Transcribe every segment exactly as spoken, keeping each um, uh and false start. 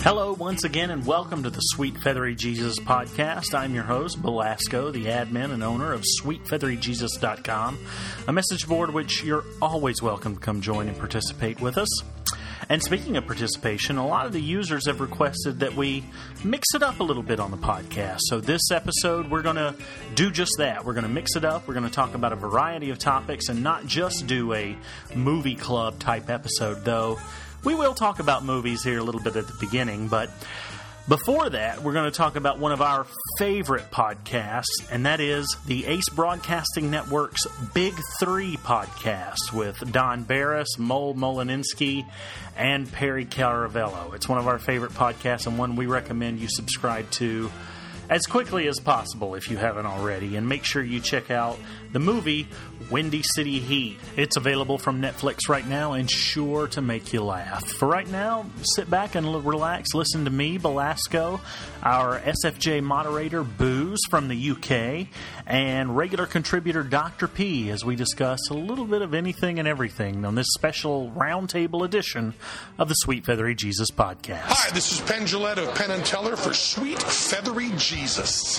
Hello once again and welcome to the Sweet Feathery Jesus podcast. I'm your host, Belasco, the admin and owner of sweet feathery jesus dot com, a message board which you're always welcome to come join and participate with us. And speaking of participation, a lot of the users have requested that we mix it up a little bit on the podcast. So this episode, we're going to do just that. We're going to mix it up. We're going to talk about a variety of topics and not just do a movie club type episode, though. We will talk about movies here a little bit at the beginning, but before that, we're going to talk about one of our favorite podcasts, and that is the Ace Broadcasting Network's Big Three podcast with Don Barris, Mole Molininski, and Perry Caravello. It's one of our favorite podcasts and one we recommend you subscribe to as quickly as possible if you haven't already. And make sure you check out the movie Windy City Heat. It's available from Netflix right now and sure to make you laugh. For right now, sit back and relax. Listen to me, Belasco, our S F J moderator, Booze from the U K, and regular contributor Doctor P as we discuss a little bit of anything and everything on this special roundtable edition of the Sweet Feathery Jesus podcast. Hi, this is Penn Jillette of Penn and Teller for Sweet Feathery Jesus.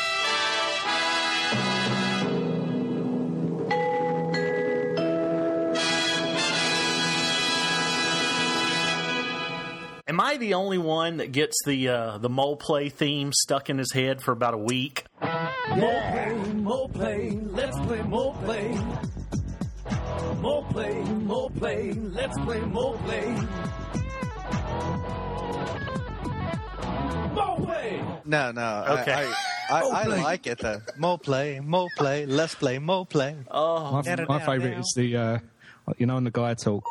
Am I the only one that gets the uh, the Mole Play theme stuck in his head for about a week? Yeah. Mole play, mole play, let's play mole play. Mole play, mole play, let's play mole play. Mole play! No, no. Okay. I, I, I, I like it though. Mole play, mole play, let's play mole play. Oh, My, my favourite is the, uh, you know, in the guy talk.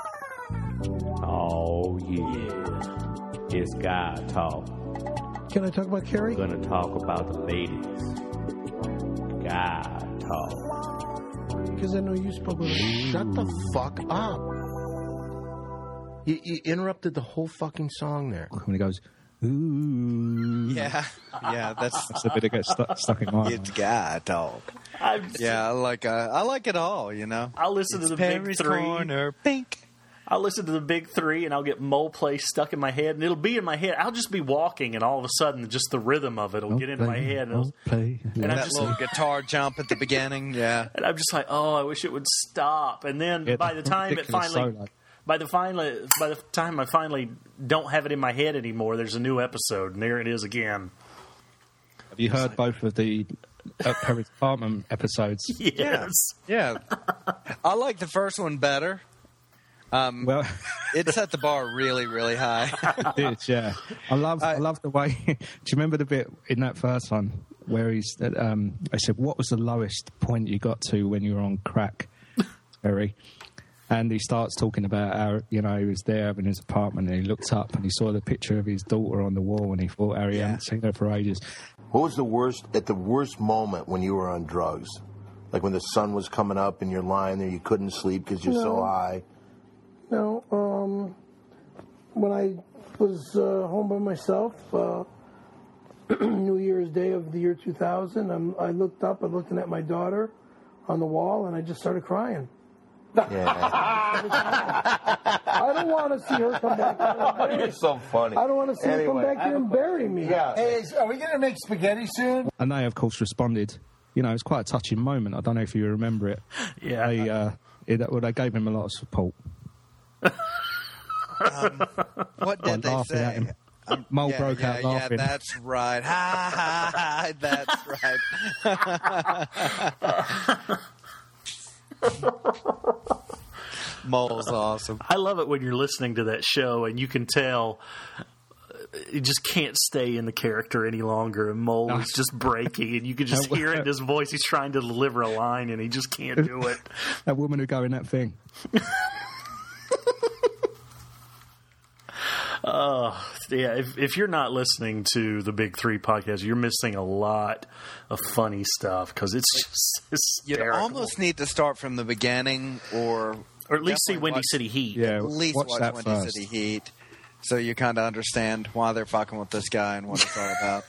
Oh, yeah. It's guy talk. Can I talk about Carrie? We're going to talk about the ladies. Guy talk. Because I know you spoke with her. Shut the fuck up. You, you interrupted the whole fucking song there. When he goes, ooh. Yeah, yeah. That's That's the bit that gets stuck, stuck in my it's guy talk. I'm, Yeah, I like uh, I like it all. You know. I'll listen It's to the Big Perry's Three. Corner, pink. I'll listen to the Big Three, and I'll get Mole Play stuck in my head, and it'll be in my head. I'll just be walking, and all of a sudden, just the rhythm of it will get into my head. And, it'll- play. and I'm That just little guitar jump at the beginning. Yeah. and I'm just like, oh, I wish it would stop. And then Yeah, by the time it ridiculous finally, solo. by the finally, by the time I finally don't have it in my head anymore, there's a new episode, and there it is again. Have you heard both of the uh, Perry's Apartment episodes? Yes. Yeah. I like the first one better. Um, Well, it set the bar really, really high. it is, yeah. I love, I, I- love the way. Do you remember the bit in that first one where he's? Um, I said, "What was the lowest point you got to when you were on crack, Perry?" And he starts talking about how, you know, he was there in his apartment and he looked up and he saw the picture of his daughter on the wall and he thought, Harry, I haven't seen her for ages. What was the worst, at the worst moment when you were on drugs? Like when the sun was coming up and you're lying there, you couldn't sleep because you're so No. high. No, um, when I was uh, home by myself, uh, New Year's Day of the year two thousand, I'm, I looked up, I'm looking at my daughter on the wall, and I just started crying. Yeah. I don't want to see her come back here and bury You're me. so funny. I don't want to see her come Anyway, back here and bury me. Yeah. Hey, is- are we going to make spaghetti soon? And they, of course, responded. You know, it was quite a touching moment. I don't know if you remember it. Yeah. They, uh, it, well, they gave him a lot of support. Um, what By did they laughing at say? him. Um, Mole yeah, broke yeah, out yeah, laughing. that's right. Ha, ha, ha, that's right. Mole's awesome. I love it when you're listening to that show and you can tell you just can't stay in the character any longer, and Mole No. is just breaking, and you can just hear it in his voice. He's trying to deliver a line, and he just can't do it. That woman who go in that thing. Oh, yeah. If, if you're not listening to the Big Three podcast, you're missing a lot of funny stuff because it's just You hysterical. almost need to start from the beginning, or or at least see definitely Windy watch- City Heat. Yeah, at least watch watch, that Windy first. City Heat, so you kind of understand why they're fucking with this guy and what it's all about.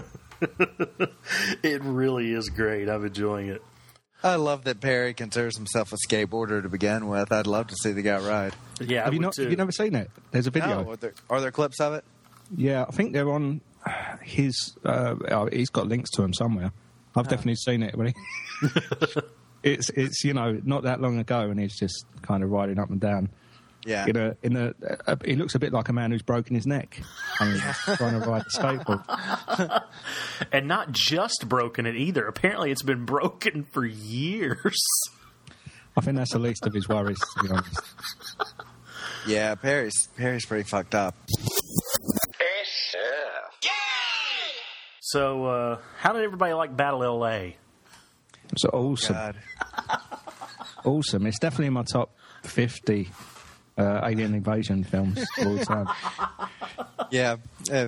It really is great. I'm enjoying it. I love that Perry considers himself a skateboarder to begin with. I'd love to see the guy ride. Yeah, I Have you would not? too. Have you never seen it? There's a video. No, are there, are there clips of it? Yeah, I think they're on his. Uh, oh, he's got links to them somewhere. I've oh. definitely seen it. But he, it's it's you know not that long ago, and he's just kind of riding up and down. Yeah. In a in a, a he looks a bit like a man who's broken his neck. I mean, trying to ride the skateboard. And not just broken it either. Apparently, it's been broken for years. I think that's the least of his worries, to be honest. Yeah, Perry's Perry's pretty fucked up. So, uh, how did everybody like Battle L A? It's awesome. God. Awesome. It's definitely in my top fifty uh, alien invasion films of all time. Yeah. Uh,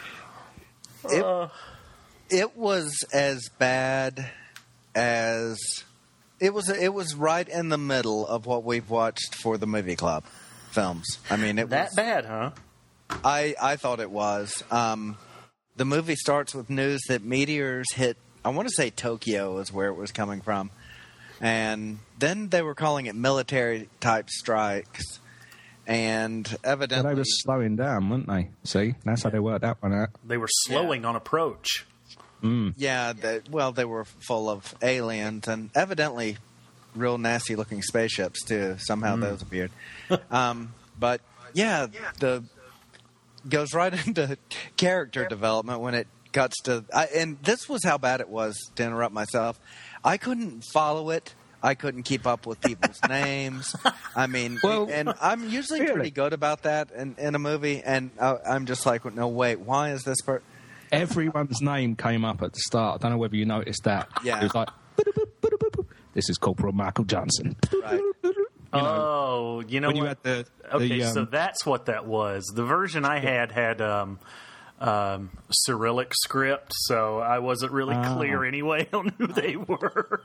it, Uh. it was as bad as... It was It was right in the middle of what we've watched for the movie club films. I mean, it That was... bad, huh? I, I thought it was. Um, the movie starts with news that meteors hit, I want to say Tokyo is where it was coming from. And then they were calling it military-type strikes. And evidently... But they were slowing down, weren't they? See? That's how they worked that one out. They were slowing yeah. on approach. Mm. Yeah, they, well, they were full of aliens and evidently real nasty-looking spaceships, too. Somehow mm. those appeared. um, but, yeah, the... goes right into character development when it cuts to... I, and this was how bad it was, to interrupt myself. I couldn't follow it. I couldn't keep up with people's names. I mean, well, and I'm usually really? pretty good about that in, in a movie, and I, I'm just like, no, wait, why is this person... Everyone's name came up at the start. I don't know whether you noticed that. Yeah. It was like, this is Corporal Michael Johnson. Right. You know, oh, you know when what? You had the, okay, the, um, so that's what that was. The version I had had um, um, Cyrillic script, so I wasn't really ah. clear anyway on who they were.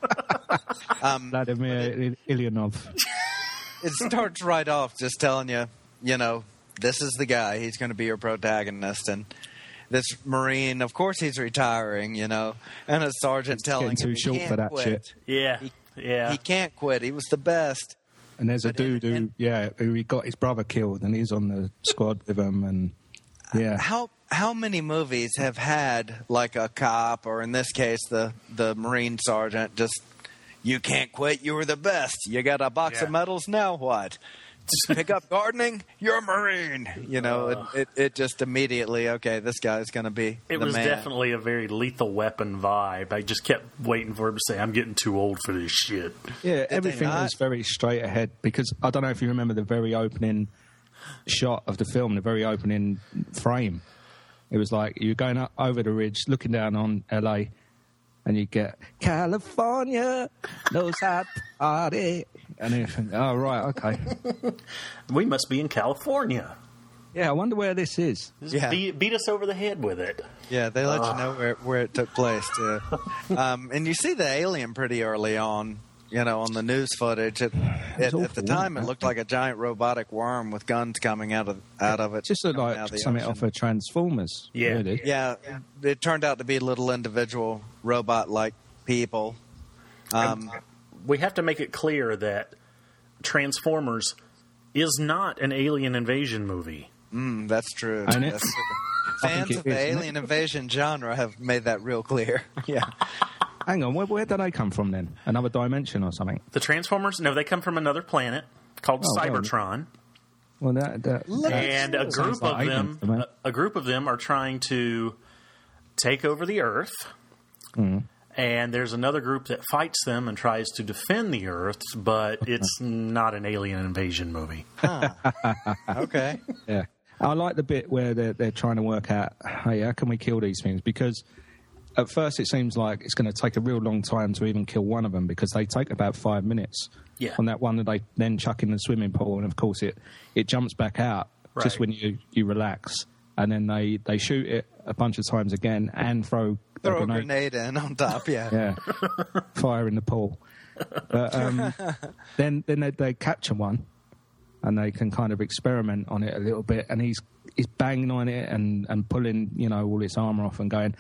um, Vladimir Ilyanov. It starts right off just telling you, you know, this is the guy. He's going to be your protagonist, and this Marine, of course, he's retiring, you know, and a sergeant it's telling him too he short can't for that quit. shit. Yeah. He, Yeah, he can't quit. He was the best. And there's a but dude in, who, in, yeah, who he got his brother killed, and he's on the squad with him. And yeah, how how many movies have had like a cop, or in this case, the the Marine sergeant, just you can't quit. You were the best. You got a box yeah. of medals. Now what? Just pick up gardening. You're a Marine. You know, uh, it, it it just immediately okay. This guy's going to be. It the was man. definitely a very Lethal Weapon vibe. I just kept waiting for him to say, "I'm getting too old for this shit." Yeah, Did everything was very straight ahead because I don't know if you remember the very opening shot of the film, the very opening frame. It was like you're going up over the ridge, looking down on L A, and you get California knows how to party. And you think, oh, right, okay. We must be in California. Yeah, I wonder where this is. Just yeah. beat, beat us over the head with it. Yeah, they let uh. you know where, where it took place, too. um, and you see the alien pretty early on, you know, on the news footage. It, it, at the time, it looked like a giant robotic worm with guns coming out of out of it. It just looked like something off of Transformers. Yeah. Really. Yeah, it turned out to be little individual robot-like people. Um, we have to make it clear that Transformers is not an alien invasion movie. Mm, that's true. Ain't it? That's true. Fans of the alien invasion genre have made that real clear. Yeah. Hang on, where, where did they come from then? Another dimension or something? The Transformers? No, they come from another planet called oh, Cybertron. Well, that, that and a group of like them, a, a group of them are trying to take over the Earth. Mm. And there's another group that fights them and tries to defend the Earth, but it's not an alien invasion movie. Huh. Okay. Yeah. I like the bit where they're, they're trying to work out, hey, how can we kill these things? Because at first it seems like it's going to take a real long time to even kill one of them because they take about five minutes yeah. on that one that they then chuck in the swimming pool. And, of course, it, it jumps back out right. just when you, you relax. And then they, they shoot it a bunch of times again and throw... Throw a grenade in on top, yeah. Yeah. Fire in the pool. But um, then then they, they capture one and they can kind of experiment on it a little bit and he's he's banging on it and, and pulling, you know, all its armour off and going,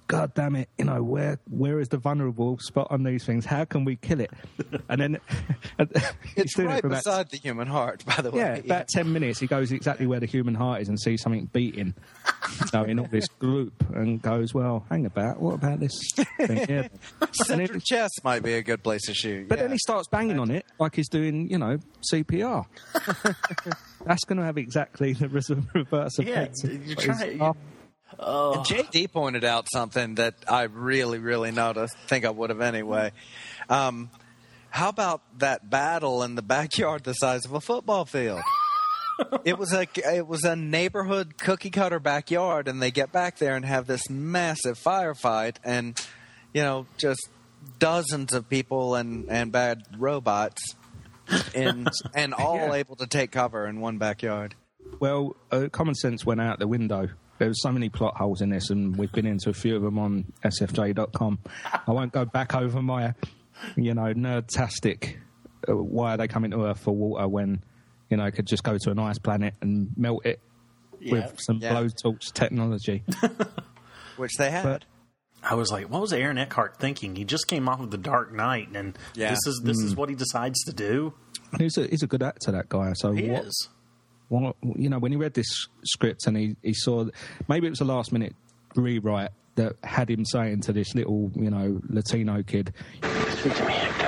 God damn it, you know, where where is the vulnerable spot on these things? How can we kill it? And then it's right it beside about, the human heart, by the way. Yeah, about ten minutes, he goes exactly where the human heart is and sees something beating, you know, in all this gloop, and goes, well, hang about, what about this thing here? Center chest might be a good place to shoot. But yeah. then he starts banging on it like he's doing, you know, C P R. That's going to have exactly the reverse effect. Yeah, you're trying. Oh. And J D pointed out something that I really, really noticed. Think I would have anyway. Um, how about that battle in the backyard the size of a football field? It was a it was a neighborhood cookie cutter backyard, and they get back there and have this massive firefight, and you know, just dozens of people and, and bad robots, in, and all yeah. able to take cover in one backyard. Well, uh, common sense went out the window. There were so many plot holes in this, and we've been into a few of them on S F J dot com. I won't go back over my, you know, nerdtastic. Uh, why are they coming to Earth for water when, you know, could just go to an ice planet and melt it yeah. with some yeah. blowtorch technology, which they had. But, I was like, what was Aaron Eckhart thinking? He just came off of The Dark Knight, and yeah. this is this mm. is what he decides to do. He's a he's a good actor, that guy. So he what, is. Well, you know, when he read this script and he, he saw, maybe it was a last minute rewrite that had him saying to this little, you know, Latino kid, "Speak to me, Hector.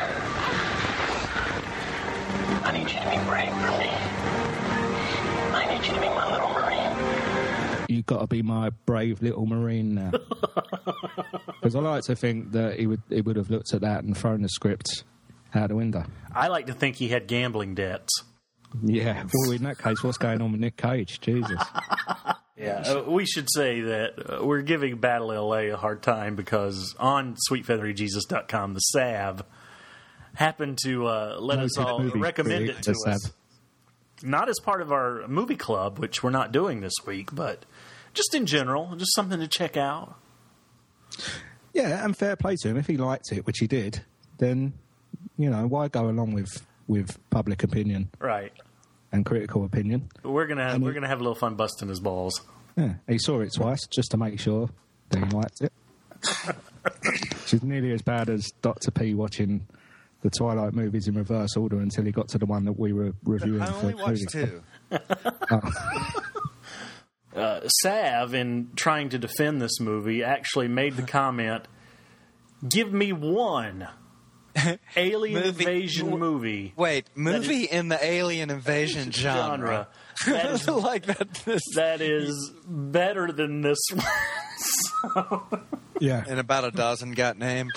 I need you to be brave for me. I need you to be my little Marine. You've got to be my brave little Marine now." Because I like to think that he would he would have looked at that and thrown the script out the window. I like to think he had gambling debts. Yeah, well, in that case, what's going on with Nick Cage? Jesus. Yeah, uh, we should say that uh, we're giving Battle L A a hard time because on sweet feathery jesus dot com, the Sav happened to uh, let no, us all recommend it to us. Sav. Not as part of our movie club, which we're not doing this week, but just in general, just something to check out. Yeah, and fair play to him. If he liked it, which he did, then, you know, why go along with, with public opinion? Right. And critical opinion. We're gonna and we're he, gonna have a little fun busting his balls. Yeah, he saw it twice just to make sure that he liked it. Which is nearly as bad as Doctor P watching the Twilight movies in reverse order until he got to the one that we were reviewing. I only for watched two. Oh. uh, Sav, in trying to defend this movie, actually made the comment, "Give me one alien movie, invasion w- movie." Wait, movie is, in the alien invasion genre. genre. That is, like that, this. that is better than this one. So. Yeah. And about a dozen got named.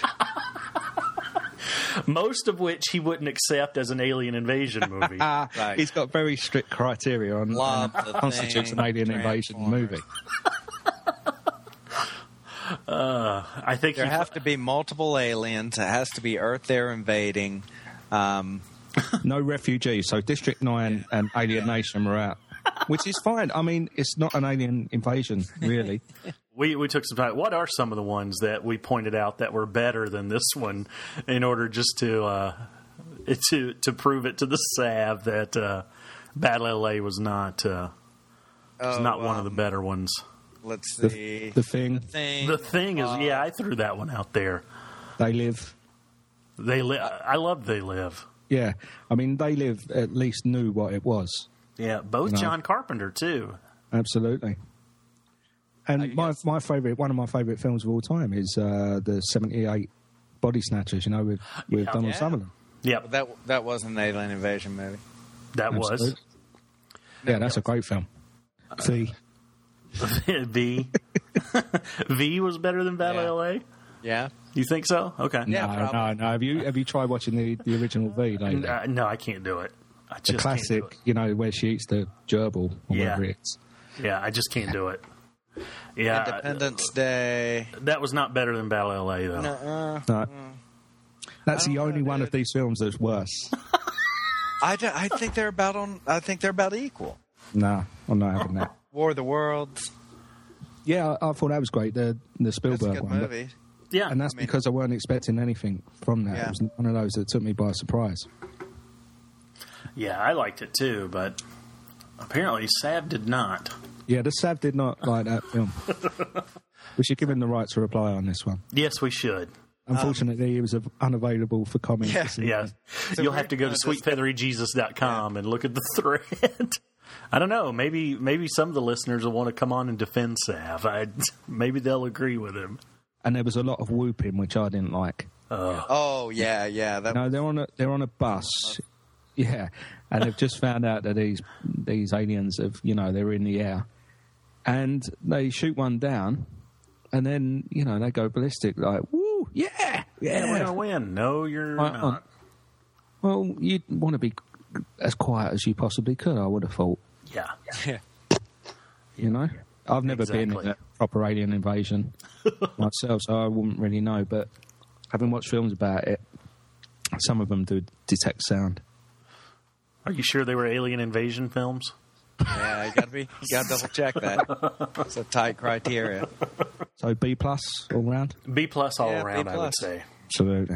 Most of which he wouldn't accept as an alien invasion movie. Right. He's got very strict criteria on what constitutes an alien invasion movie. Uh, I think there he, have to be multiple aliens. It has to be Earth they're invading. Um, no refugees. So District nine and Alien Nation were out, which is fine. I mean, it's not an alien invasion, really. we we took some time. What are some of the ones that we pointed out that were better than this one, in order just to uh, to to prove it to the Sav that uh, Battle L A was not uh, was oh, not um, one of the better ones. Let's The, see. the thing. The thing. The thing is, uh, yeah, I threw that one out there. They Live. They live. I love They Live. Yeah, I mean, They Live at least knew what it was. Yeah, both you know? John Carpenter too. Absolutely. And my my favorite, one of my favorite films of all time is uh, the seventy-eight Body Snatchers. You know, with with yeah. Donald yeah. Sutherland. Yeah, that that was an alien invasion movie. That Absolutely. was. Yeah, that's a great film. V. V. V was better than Battle Yeah. L A? Yeah. You think so? Okay. No, Yeah, no, no. Have you have you tried watching the, the original V? Lately? Uh, no, I can't do it. I just the classic, can't do it. you know, where she eats the gerbil or Yeah. whatever it is. Yeah, I just can't do it. Yeah, Independence Day. that was not better than Battle L A though. Uh, No. That's the only know, one dude. of these films that's worse. I, do, I think they're about on. I think they're about equal. No, I'm not having that. War of the Worlds. Yeah, I, I thought that was great. The the That's a Spielberg good one, but- movie. Yeah, and that's I mean- because I weren't expecting anything from that. Yeah. It was one of those that took me by surprise. yeah, I liked it too, but apparently Sav did not. Yeah, the Sav did not like that film. We should give him the right to reply on this one. Yes, we should. Unfortunately, um, he was unavailable for comment. Yeah, yeah. So You'll have to go to sweet feathery jesus dot com yeah. and look at the thread. I don't know. Maybe maybe some of the listeners will want to come on and defend Sav. I, maybe they'll agree with him. And there was a lot of whooping, which I didn't like. Uh, oh yeah, yeah. That no, was... they're on a they're on a bus. Yeah, and they've just found out that these these aliens have, you know, they're in the air, and they shoot one down, and then you know they go ballistic like, woo, yeah, yeah, yeah we're gonna win. No, you're right, not. On. Well, you'd want to be as quiet as you possibly could. I would have thought. Yeah, yeah. You know, I've never exactly. been in a proper alien invasion myself, so I wouldn't really know. But having watched films about it, some of them do detect sound. Are you sure they were alien invasion films? Yeah, you gotta be. You gotta double check that. It's a tight criteria. So B plus all round. B plus all yeah, around, B plus. I would say. Absolutely.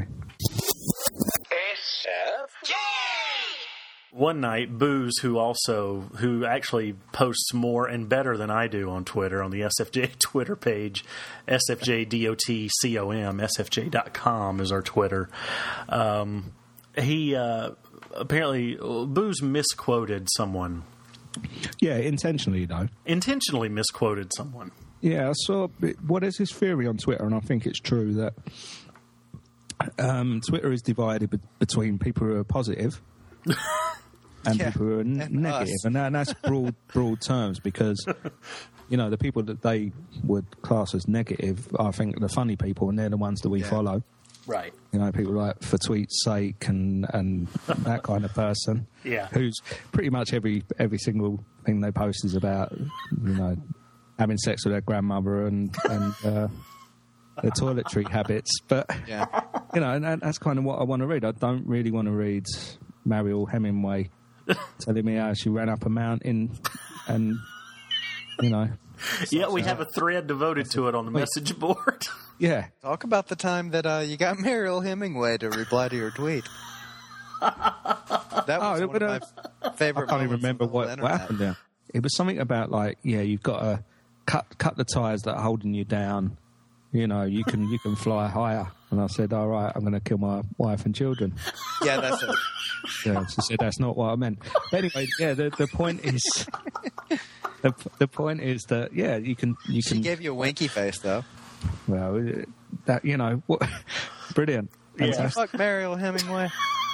S F J. One night, Booze, who also who actually posts more and better than I do on Twitter on the S F J Twitter page, S F J D O T C O M, S F J dot com is our Twitter. Um, he. Uh, Apparently, Booze misquoted someone. Yeah, intentionally, though. Intentionally misquoted someone. Yeah, I saw... What is his theory on Twitter, and I think it's true, that um, Twitter is divided be- between people who are positive and yeah, people who are n- and negative. Us. And, that, and that's broad, broad terms, because, you know, the people that they would class as negative, I think, are the funny people, and they're the ones that we yeah. follow. Right. You know, people like For Tweet's Sake and, and that kind of person. Yeah. Who's pretty much every every single thing they post is about, you know, having sex with their grandmother and, and uh, their toiletry habits. But, yeah. you know, and that's kind of what I want to read. I don't really want to read Mariel Hemingway telling me how she ran up a mountain and, you know... Yeah, we have a thread devoted to it on the message board. Yeah. Talk about the time that uh, you got Mariel Hemingway to reply to your tweet. That was oh, one of my favorite I can't even remember what, what happened there. It was something about, like, yeah, you've got to cut cut the ties that are holding you down. You know, you can you can fly higher. And I said, all right, I'm going to kill my wife and children. Yeah, that's it. Yeah, she said, that's not what I meant. But anyway, yeah, the, the point is... The, the point is that, yeah, you can... You she can, gave you a winky face, though. Well, that, you know, what, brilliant. Yeah. Fuck Mariel Hemingway.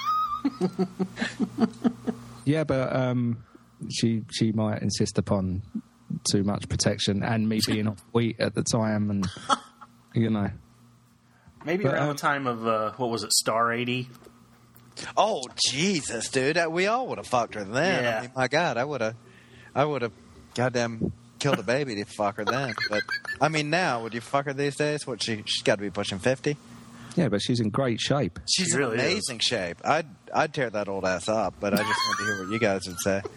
Yeah, but um, she she might insist upon too much protection and me being off wheat at the time, and, you know. Maybe but, around um, the time of, uh, what was it, Star eighty? Oh, Jesus, dude. We all would have fucked her then. Yeah. I mean, my God, I would have... I would have goddamn killed a baby to fuck her then. But, I mean, now, would you fuck her these days? What, she, she's got to be pushing fifty? Yeah, but she's in great shape. She's she really in amazing is. shape. I'd I'd tear that old ass up, but I just wanted to hear what you guys would say.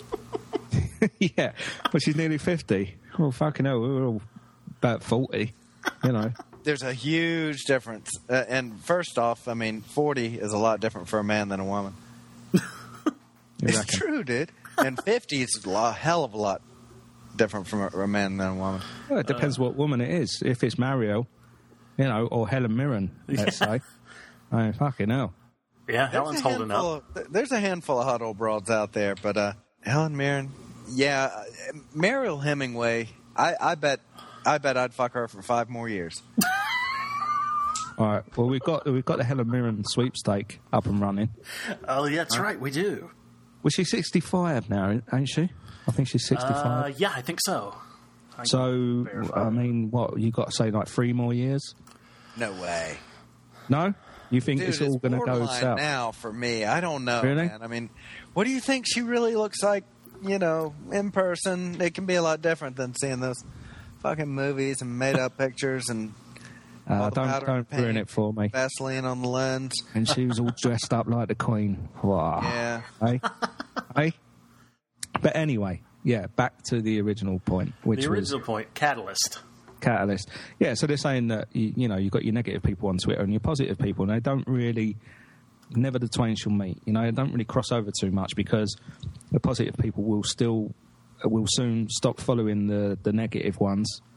Yeah, well, she's nearly fifty. Well, fucking hell, we were all about forty, you know. There's a huge difference. Uh, and first off, I mean, forty is a lot different for a man than a woman. It's reckon? True, dude. And fifty is a lot, hell of a lot different from a, a man than a woman. Well, it depends uh, what woman it is. If it's Mario, you know, or Helen Mirren, let's yeah. say. I mean, fucking hell. Yeah, Helen's holding up. Of, there's a handful of hot old broads out there, but uh, Helen Mirren, yeah, uh, Mariel Hemingway, I, I bet I bet I'd fuck her for five more years. All right, well, we've got, we've got the Helen Mirren sweepstake up and running. Oh, yeah, that's right, right we do. Well, she's sixty-five now, ain't she? I think she's sixty-five. Uh, yeah, I think so. I so, I mean, what, you got to say, like, three more years? No way. No? You think Dude, it's all going to go south? Now, for me, I don't know, really? man. I mean, what do you think she really looks like, you know, in person? It can be a lot different than seeing those fucking movies and made-up pictures and... Uh, don't don't paint, ruin it for me. Vaseline on the lens. And she was all dressed up like the Queen. Wow. Yeah. Hey? Hey? But anyway, yeah, back to the original point. Which the original was point, Catalyst. Catalyst. Yeah, so they're saying that, you, you know, you've got your negative people on Twitter and your positive people, and they don't really, never the twain shall meet. You know, they don't really cross over too much because the positive people will still, will soon stop following the, the negative ones.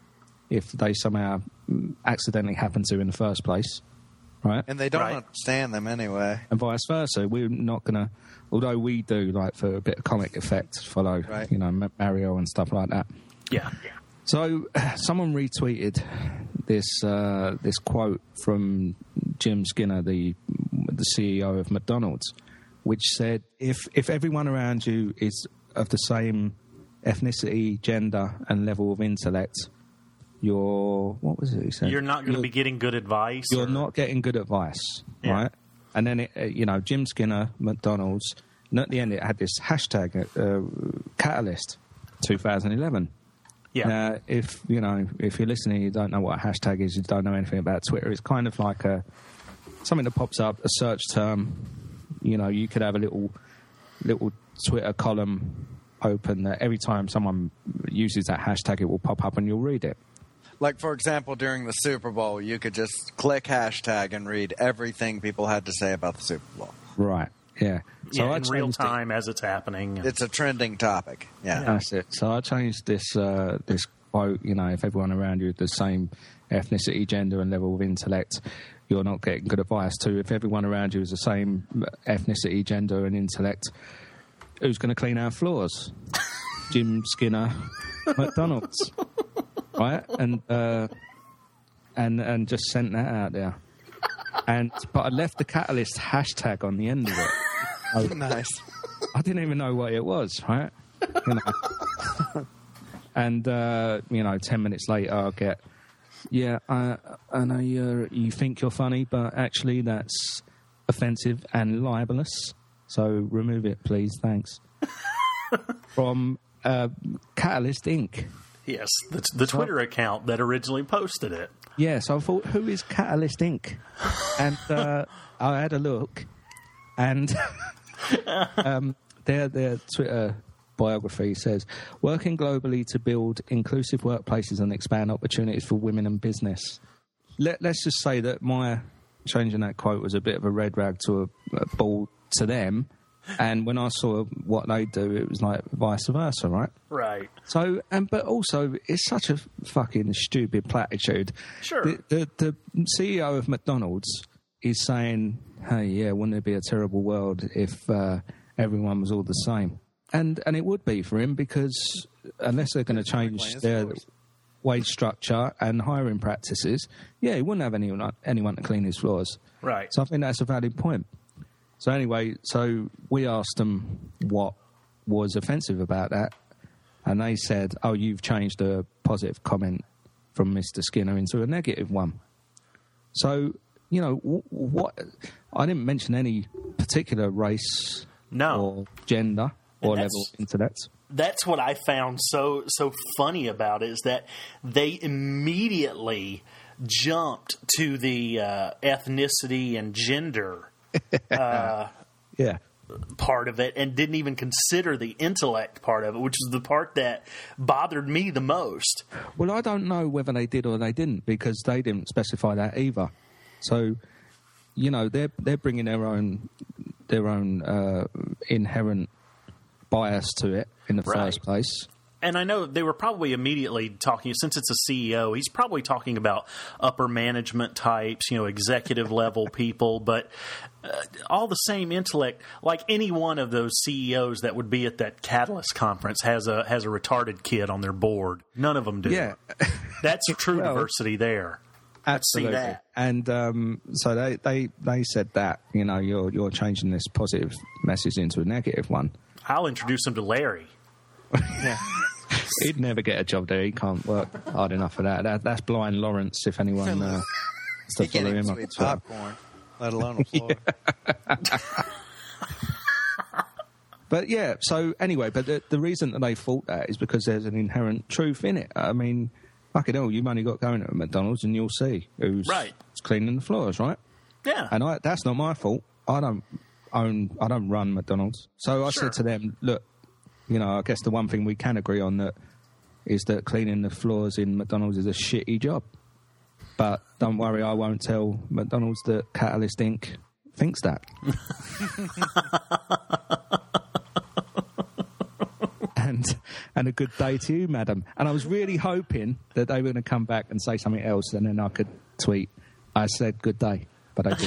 if they somehow accidentally happen to in the first place, right? And they don't Right. understand them anyway. And vice versa. We're not going to, although we do, like, for a bit of comic effect, follow, Right. you know, Ma- Mario and stuff like that. Yeah. So, someone retweeted this uh, this quote from Jim Skinner, the the C E O of McDonald's, which said, "If if everyone around you is of the same ethnicity, gender, and level of intellect, you're what was it he said? You're not going to be getting good advice. You're or- not getting good advice, Yeah. right?" And then, it, uh, you know, Jim Skinner, McDonald's, and at the end it had this hashtag, uh, Catalyst twenty eleven. Yeah. Now, if you know, if you're listening, you don't know what a hashtag is, you don't know anything about Twitter. It's kind of like a something that pops up, a search term. You know, you could have a little little Twitter column open that every time someone uses that hashtag, it will pop up and you'll read it. Like, for example, during the Super Bowl, you could just click hashtag and read everything people had to say about the Super Bowl. Right. Yeah. So yeah, I in real changed it. time as it's happening. It's a trending topic. Yeah. That's it. So I changed this uh, this quote. You know, if everyone around you is the same ethnicity, gender, and level of intellect, you're not getting good advice. To if everyone around you is the same ethnicity, gender, and intellect, who's going to clean our floors? Jim Skinner, McDonald's, right? And uh, and and just sent that out there. And but I left the Catalyst hashtag on the end of it. I, Nice. I didn't even know what it was, right? You know. And uh, you know, ten minutes later, I'll get, yeah, I, I know you you think you're funny, but actually that's offensive and libelous. So remove it, please, thanks. From uh, Catalyst Incorporated. Yes, the, the Twitter account that originally posted it. Yeah, so I thought, who is Catalyst Incorporated? And uh, I had a look, and um, their their Twitter biography says, working globally to build inclusive workplaces and expand opportunities for women in business. Let, let's just say that my changing that quote was a bit of a red rag to a, a ball to them. And when I saw what they do, it was like vice versa, right? Right. So, and but also, it's such a fucking stupid platitude. Sure. The, the, the C E O of McDonald's is saying, hey, yeah, wouldn't it be a terrible world if uh, everyone was all the same? And and it would be for him, because unless they're going to change their wage structure and hiring practices, yeah, he wouldn't have anyone, anyone to clean his floors. Right. So I think that's a valid point. So anyway, so we asked them what was offensive about that, and they said, oh, you've changed a positive comment from Mister Skinner into a negative one. So, you know, w- what... I didn't mention any particular race No. or gender or And level that's- of intellect. That's what I found so so funny about it, is that they immediately jumped to the uh, ethnicity and gender uh, Yeah. part of it, and didn't even consider the intellect part of it, which is the part that bothered me the most. Well, I don't know whether they did or they didn't, because they didn't specify that either. So, you know, they're they're bringing their own their own uh, inherent bias to it in the Right. first place. And I know they were probably immediately talking, since it's a C E O, he's probably talking about upper management types, you know, executive level people, but uh, all the same intellect, like any one of those C E Os that would be at that Catalyst conference has a has a retarded kid on their board. None of them do. Yeah. That's true Well, diversity there. Let's see Absolutely. that. And um, so they, they, they said that, you know, you're you're changing this positive message into a negative one. I'll introduce him to Larry. He'd never get a job there. He can't work hard enough for that. that that's Blind Lawrence, if anyone uh, wants to He can't follow even him up. sweep on Twitter. popcorn, let alone a floor. But yeah, so anyway, but the, the reason that they thought that is because there's an inherent truth in it. I mean, fucking hell, you've only got going to McDonald's and you'll see who's Right. cleaning the floors, right? Yeah. And I, that's not my fault. I don't own, I don't run McDonald's. So I Sure. said to them, look, you know, I guess the one thing we can agree on that is that cleaning the floors in McDonald's is a shitty job. But don't worry, I won't tell McDonald's that Catalyst Incorporated thinks that. and and a good day to you, madam. And I was really hoping that they were going to come back and say something else, and then I could tweet, I said good day, but I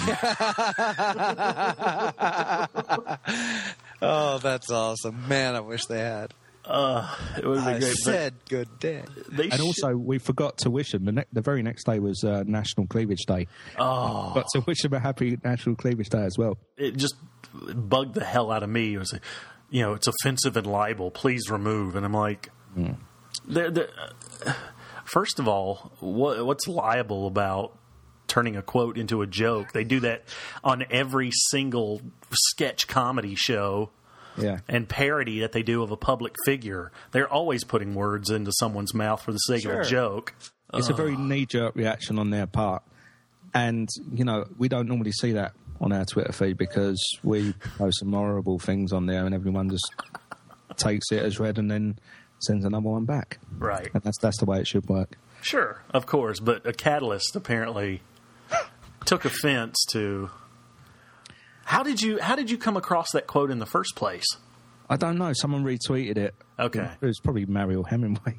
didn't. Oh, that's awesome. Man, I wish they had. Uh, it would be I great. said good day. And sh- also, we forgot to wish them. The, ne- the very next day was uh, National Cleavage Day. Oh. Got to wish them a happy National Cleavage Day as well. It just bugged the hell out of me. It was like, you know, it's offensive and libel. Please remove. And I'm like, mm. they're, they're, uh, first of all, what, what's liable about turning a quote into a joke? They do that on every single sketch comedy show. Yeah. And parody that they do of a public figure. They're always putting words into someone's mouth for the sake sure. of a joke. It's oh. a very knee-jerk reaction on their part. And, you know, we don't normally see that on our Twitter feed because we post some horrible things on there and everyone just takes it as read and then sends another one back. Right. And that's, that's the way it should work. Sure, of course. But a Catalyst apparently took offense to... How did you How did you come across that quote in the first place? I don't know. Someone retweeted it. Okay. It was probably Mariel Hemingway.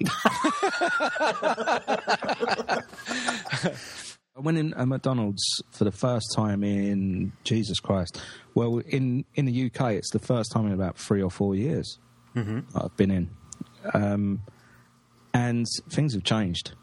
I went in at McDonald's for the first time in, Jesus Christ, well, in, in the U K, it's the first time in about three or four years mm-hmm. I've been in. Um, and things have changed.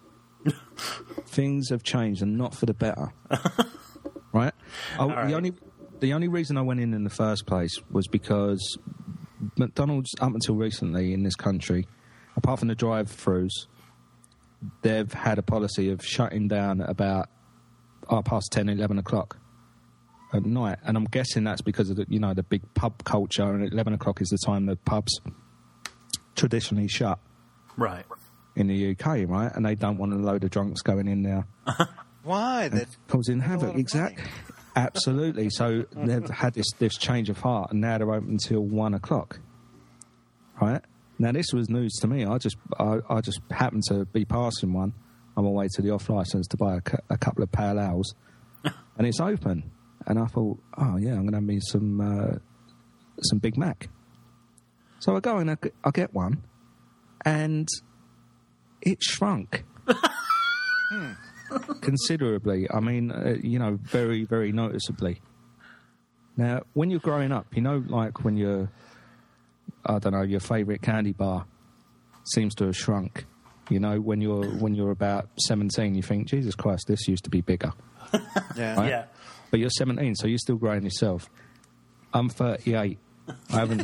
Things have changed, and not for the better. Right? I, right? The only... The only reason I went in in the first place was because McDonald's, up until recently in this country, apart from the drive-thrus, they've had a policy of shutting down at about oh, past ten, eleven o'clock at night. And I'm guessing that's because of the, you know, the big pub culture, and eleven o'clock is the time the pubs traditionally shut. Right. In the U K, right? And they don't want a load of drunks going in there. Why? They're causing havoc. Exactly. Absolutely. So they've had this, this change of heart, and now they're open until one o'clock. Right? Now, this was news to me. I just I, I just happened to be passing one on my way to the off-licence to buy a, cu- a couple of pale ales, and it's open. And I thought, oh, yeah, I'm going to have me some, uh, some Big Mac. So I go and I, I get one, and it shrunk. hmm. Considerably. I mean, uh, you know, very, very noticeably. Now, when you're growing up, you know, like when you're, I don't know, your favourite candy bar seems to have shrunk. You know, when you're when you're about seventeen, you think, Jesus Christ, this used to be bigger. Yeah. Right? Yeah. But you're seventeen, so you're still growing yourself. I'm thirty-eight. I haven't...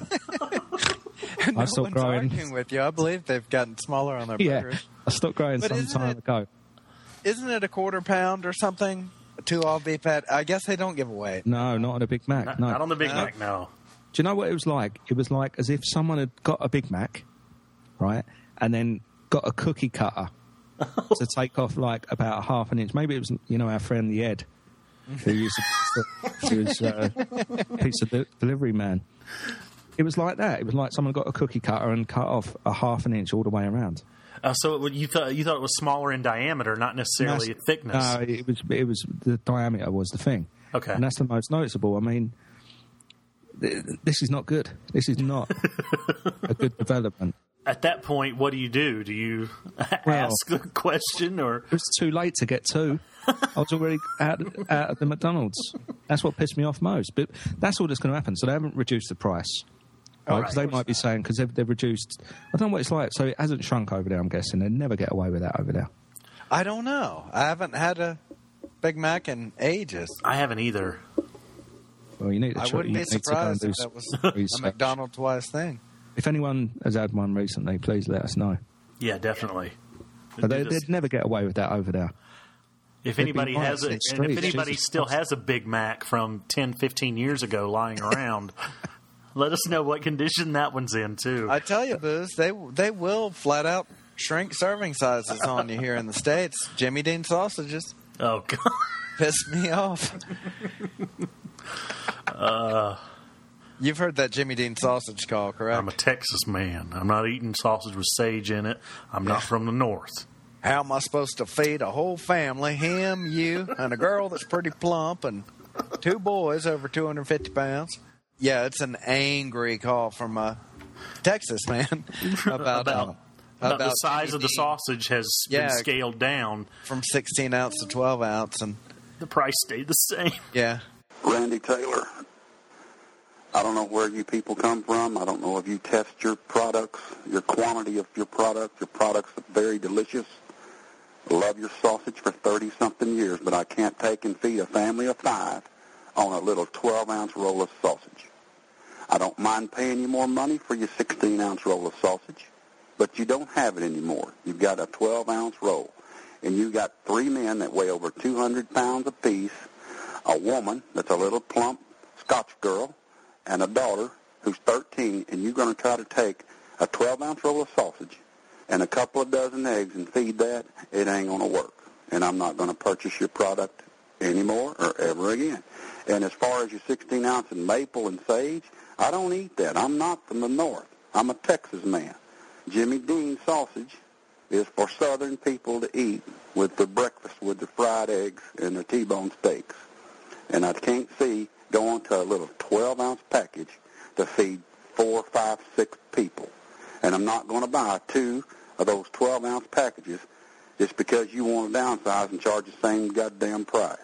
no I stopped one's growing. arguing with you. I believe they've gotten smaller on their Yeah. burgers. I stopped growing But some isn't time it- ago. Isn't it a quarter pound or something? Two all beef pat. I guess they don't give away. No, not on a Big Mac. Not, no. not on the Big No. Mac, no. Do you know what it was like? It was like as if someone had got a Big Mac, right, and then got a cookie cutter to take off like about a half an inch. Maybe it was, you know, our friend the Ed, who used to, who was uh, a pizza de- delivery man. It was like that. It was like someone got a cookie cutter and cut off a half an inch all the way around. Uh, so it, would- you thought you thought it was smaller in diameter, not necessarily That's- thickness. No, it was. It was the diameter was the thing. Okay. And that's the most noticeable. I mean, th- this is not good. This is not a good development. At that point, what do you do? Do you Well- ask the question, or It was too late to get two. I was already out, out of the McDonald's. That's what pissed me off most. But that's all that's going to happen. So they haven't reduced the price. Because right. they might be saying, because they've, they've reduced... I don't know what it's like. So it hasn't shrunk over there, I'm guessing. They'd never get away with that over there. I don't know. I haven't had a Big Mac in ages. I haven't either. Well, you need to, I try, wouldn't you be need to go and surprised do if some that was a research. McDonald's wise thing. If anyone has had one recently, please let us know. Yeah, definitely. But they, Do this- they'd never get away with that over there. If They'd be anybody has riots a, in and the if streets. anybody Jesus still Christ. has a Big Mac from ten, fifteen years ago lying around, let us know what condition that one's in too. I tell you, Booze, they they will flat out shrink serving sizes on you here in the States. Jimmy Dean sausages oh God. piss me off. Uh, You've heard that Jimmy Dean sausage call, correct? I'm a Texas man. I'm not eating sausage with sage in it. I'm not from the north. How am I supposed to feed a whole family, him, you, and a girl that's pretty plump, and two boys over two hundred fifty pounds? Yeah, it's an angry call from a Texas, man. about about, uh, about the size of the sausage has Yeah. been scaled down. from sixteen ounce to twelve ounce, and The price stayed the same. yeah, Randy Taylor. I don't know where you people come from. I don't know if you test your products, your quantity of your product. Your products are very delicious. Love your sausage for thirty-something years, but I can't take and feed a family of five on a little twelve ounce roll of sausage. I don't mind paying you more money for your sixteen ounce roll of sausage, but you don't have it anymore. You've got a twelve ounce roll, and you got three men that weigh over two hundred pounds apiece, a woman that's a little plump Scotch girl, and a daughter who's thirteen, and you're going to try to take a twelve ounce roll of sausage and a couple of dozen eggs and feed that, it ain't going to work. And I'm not going to purchase your product anymore or ever again. And as far as your sixteen ounce and maple and sage, I don't eat that. I'm not from the north. I'm a Texas man. Jimmy Dean sausage is for southern people to eat with their breakfast, with their fried eggs and their T-bone steaks. And I can't see going to a little twelve ounce package to feed four, five, six people. And I'm not going to buy two of those twelve ounce packages just because you want to downsize and charge the same goddamn price.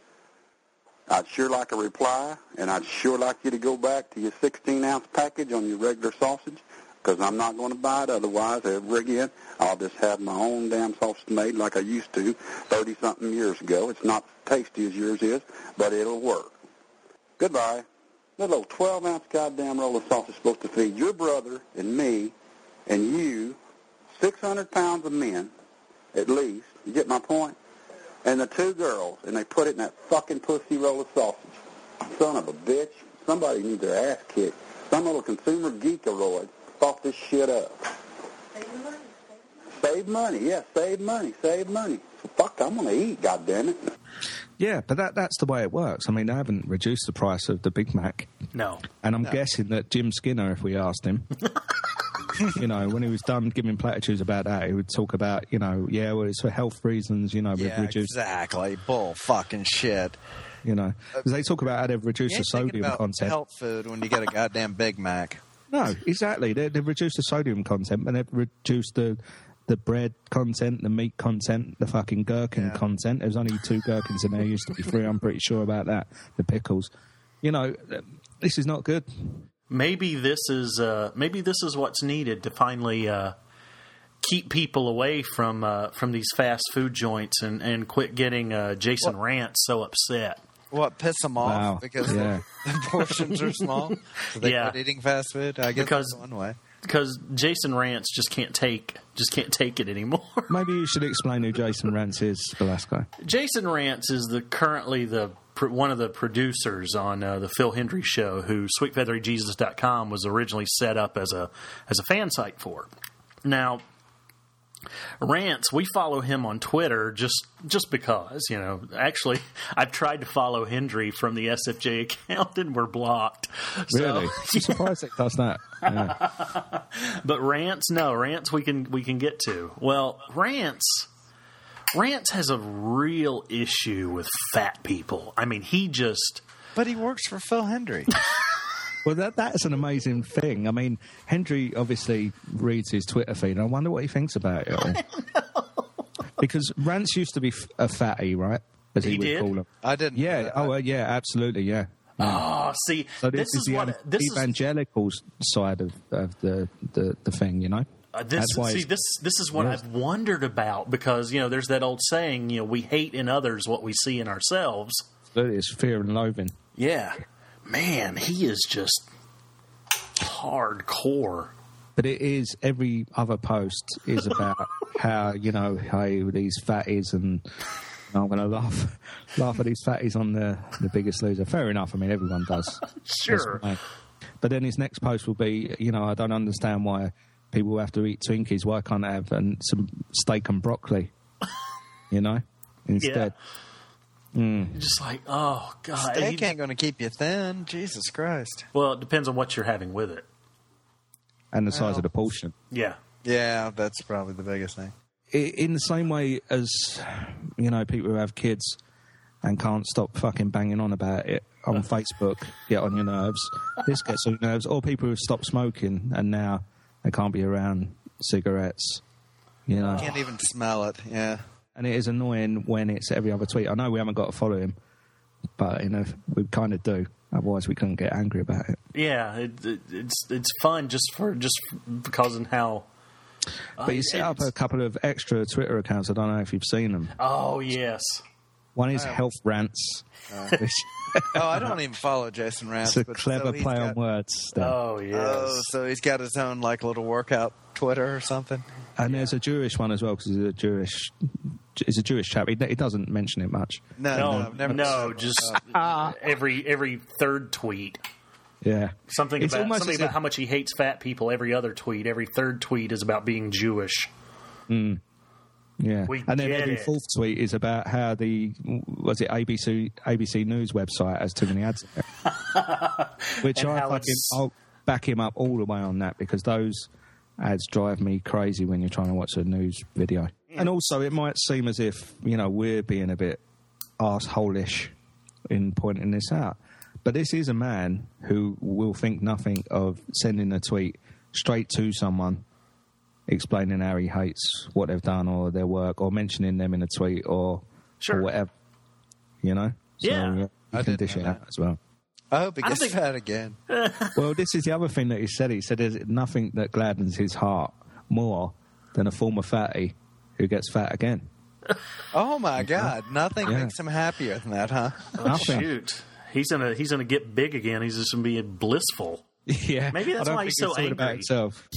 I'd sure like a reply, and I'd sure like you to go back to your sixteen ounce package on your regular sausage, because I'm not going to buy it otherwise ever again. I'll just have my own damn sausage made like I used to thirty-something years ago. It's not tasty as yours is, but it'll work. Goodbye. That little twelve ounce goddamn roll of sausage is supposed to feed your brother and me and you six hundred pounds of men, at least. You get my point? And the two girls, and they put it in that fucking pussy roll of sausage. Son of a bitch. Somebody needs their ass kicked. Some little consumer geekaroid thought this shit up. Save money. Save money. Yeah, save money. Save money. So fuck, I'm going to eat, goddammit. Yeah, but that that's the way it works. I mean, they haven't reduced the price of the Big Mac. No. And I'm No. guessing that Jim Skinner, if we asked him, you know, when he was done giving platitudes about that, he would talk about, you know, yeah, well, it's for health reasons, you know, we've yeah, reduced... exactly. Bull fucking shit. You know, because they talk about how they've reduced You the ain't thinking sodium about content. health food when you get a goddamn Big Mac. No, exactly. They, they've reduced the sodium content, and they've reduced the the bread content, the meat content, the fucking gherkin Yeah. content. There's only two gherkins in there. Used to be three. I'm pretty sure about that. The pickles. You know, this is not good. Maybe this is uh, maybe this is what's needed to finally uh, keep people away from uh, from these fast food joints and, and quit getting uh, Jason Rance so upset. What, piss them off? Wow. Because Yeah. the, the portions are small? So they Yeah. quit eating fast food? I guess Because- that's one way. Because Jason Rance just can't take just can't take it anymore. Maybe you should explain who Jason Rance is, Velasco. Jason Rance is the currently the pr- one of the producers on uh, the Phil Hendry Show, who sweet feathery jesus dot com was originally set up as a as a fan site for. Now, Rance, we follow him on Twitter just just because, you know. Actually, I've tried to follow Hendry from the S F J account and we're blocked. Really? So, I'm surprised it does that. Yeah. but Rance, no, Rance we can we can get to. Well, Rance Rance has a real issue with fat people. I mean, he just But he works for Phil Hendry. Well, that that's an amazing thing. I mean, Hendry obviously reads his Twitter feed, and I wonder what he thinks about it all. Because Rance used to be f- a fatty, right? As he, He would did? call him. I didn't. Yeah. Oh, uh, yeah. Absolutely. Yeah. Oh, see, So this, this, is, is the what um, this is. evangelical side of, of the, the, the thing, you know. Uh, this, That's why see, it's- this this is what Yes. I've wondered about, because you know, there's that old saying, you know, we hate in others what we see in ourselves. Absolutely, it's fear and loathing. Yeah, man, he is just hardcore. But it is, every other post is about how, you know, hey, these fatties, and you know, I'm going to laugh laugh at these fatties on the, the Biggest Loser. Fair enough. I mean, everyone does. Sure. That's fine. But then his next post will be, you know, I don't understand why people have to eat Twinkies. Why can't I have and some steak and broccoli? You know, instead. Mm. Just like, oh god, Steak he- ain't going to keep you thin. Jesus Christ. well, it depends on what you're having with it. And the size Well. of the portion. Yeah, Yeah, that's probably the biggest thing. I- In the same way as, you know, people who have kids and can't stop fucking banging on about it on Facebook get on your nerves. This gets on your nerves. Or people who stopped smoking and now they can't be around cigarettes. You know, can't even smell it. Yeah, and it is annoying when it's every other tweet. I know we haven't got to follow him, but you know we kind of do. Otherwise, we couldn't get angry about it. Yeah, it, it, it's it's fun just for just because and how. But you set up a couple of extra Twitter accounts. I don't know if you've seen them. Oh, yes. One is Health Rants. Uh, oh, I don't even follow Jason Rants. It's a but clever so he's play got, on words. Still. Oh, yes. Oh, so he's got his own like little workout Twitter or something. And yeah. there's a Jewish one as well because he's a Jewish. He's a Jewish chap. He, he doesn't mention it much. No, no, no, never no just every every third tweet. Yeah, something it's about something about a, how much he hates fat people. Every other tweet, every third tweet is about being Jewish. Mm. Yeah, we and then get every it. fourth tweet is about how the was it A B C A B C News website has too many ads in it. Which And I how fucking it's- I'll back him up all the way on that because those ads drive me crazy when you're trying to watch a news video. Yeah. And also, it might seem as if you know we're being a bit arsehole-ish in pointing this out. But this is a man who will think nothing of sending a tweet straight to someone explaining how he hates what they've done or their work or mentioning them in a tweet or, sure. or whatever. You know? So, yeah. You I can didn't dish know it that. out as well. I hope he I gets think- fat again. Well, this is the other thing that he said. He said there's nothing that gladdens his heart more than a former fatty who gets fat again. Oh, my God. Nothing Yeah. makes him happier than that, huh? Oh, Nothing. shoot. He's gonna he's gonna get big again. He's just gonna be blissful. Yeah. Maybe that's I don't why think he's so thought about angry. himself.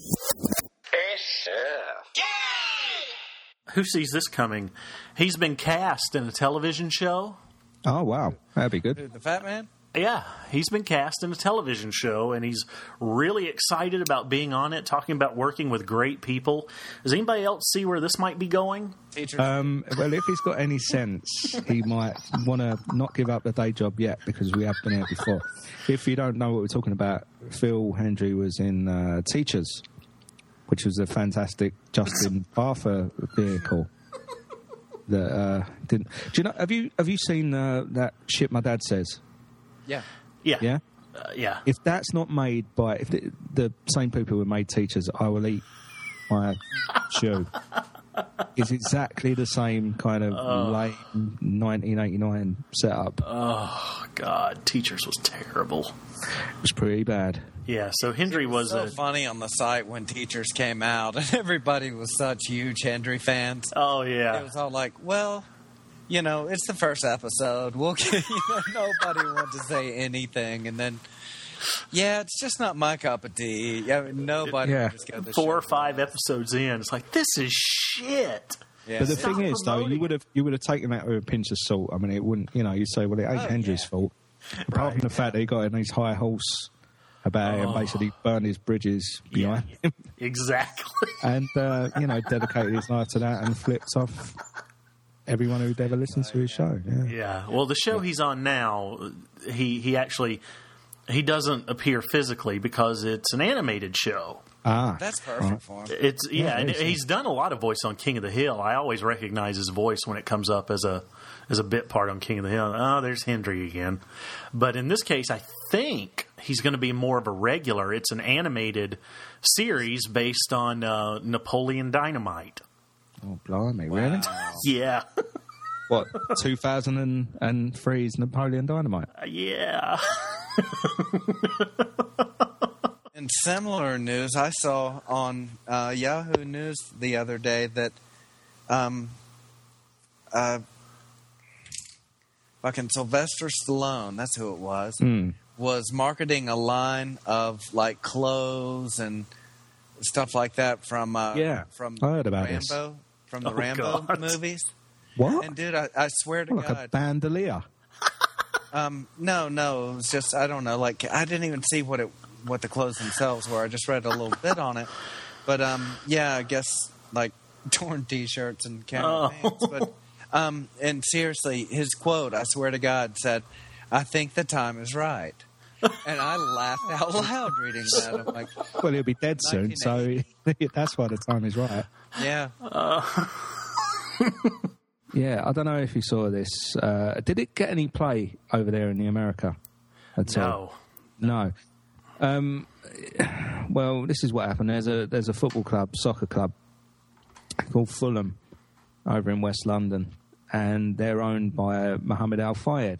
Who sees this coming? He's been cast in a television show. Oh, wow. That'd be good. Dude, the fat man? Yeah, he's been cast in a television show, and he's really excited about being on it, talking about working with great people. Does anybody else see where this might be going? Teachers. Um, well, if he's got any sense, he might want to not give up the day job yet because we have been here before. If you don't know what we're talking about, Phil Hendry was in uh, Teachers, which was a fantastic Justin Bartha vehicle. That uh, didn't. Do you know? Have you have you seen uh, that shit my dad says? Yeah. Yeah. Yeah. Uh, yeah. If that's not made by if the, the same people who made Teachers, I will eat my shoe. It's exactly the same kind of Oh. lame nineteen eighty-nine setup. Oh, God. Teachers was terrible. It was pretty bad. Yeah, so Hendry was, so a... funny on the site when Teachers came out, and everybody was such huge Hendry fans. Oh, yeah. It was all like, well, you know, it's the first episode. We'll get, you know, nobody wanted to say anything, and then, yeah, it's just not my cup of tea. Yeah, nobody Yeah. would just go. The Four or show. five episodes in, it's like, this is shit. Yeah. But the Stop thing is, though, promoting. you would have you would have taken that with a pinch of salt. I mean, it wouldn't. You know, you say, well, it ain't Oh, Hendry's yeah. fault. Apart from the fact that he got in his high horse about it and basically burned his bridges Oh. Yeah, behind him, exactly. and uh, you know, dedicated his life to that and flipped off everyone who'd ever listened to his show. Yeah. Yeah. Well, the show he's on now, he, he actually, he doesn't appear physically because it's an animated show. Ah, That's perfect for him. It's yeah, Yeah, and it is, he's done a lot of voice on King of the Hill. I always recognize his voice when it comes up as a as a bit part on King of the Hill. Oh, there's Hendry again. But in this case, I think he's going to be more of a regular. It's an animated series based on uh, Napoleon Dynamite. Oh, blimey, really? Yeah, What, two thousand three's Napoleon Dynamite? yeah. In similar news, I saw on uh, Yahoo News the other day that um, uh, fucking Sylvester Stallone, that's who it was, Hmm. was marketing a line of like clothes and stuff like that from uh, Yeah, from I heard about Rambo, this. from the Oh, Rambo God. movies. What? And dude, I, I swear to Like a God, bandolier. um, no, no, it was just I don't know. Like I didn't even see what it what the clothes themselves were. I just read a little bit on it, but um, yeah, I guess like torn T-shirts and camera Oh. pants. But um, and seriously, his quote, I swear to God, said, "I think the time is right," and I laughed out loud reading that. I'm like, Well, he'll be dead soon, so that's why the time is right. yeah. Yeah, I don't know if you saw this. Uh, did it get any play over there in the America at all? No. No. Um, well, this is what happened. There's a there's a football club, soccer club, called Fulham over in West London, and they're owned by Mohammed Al Fayed,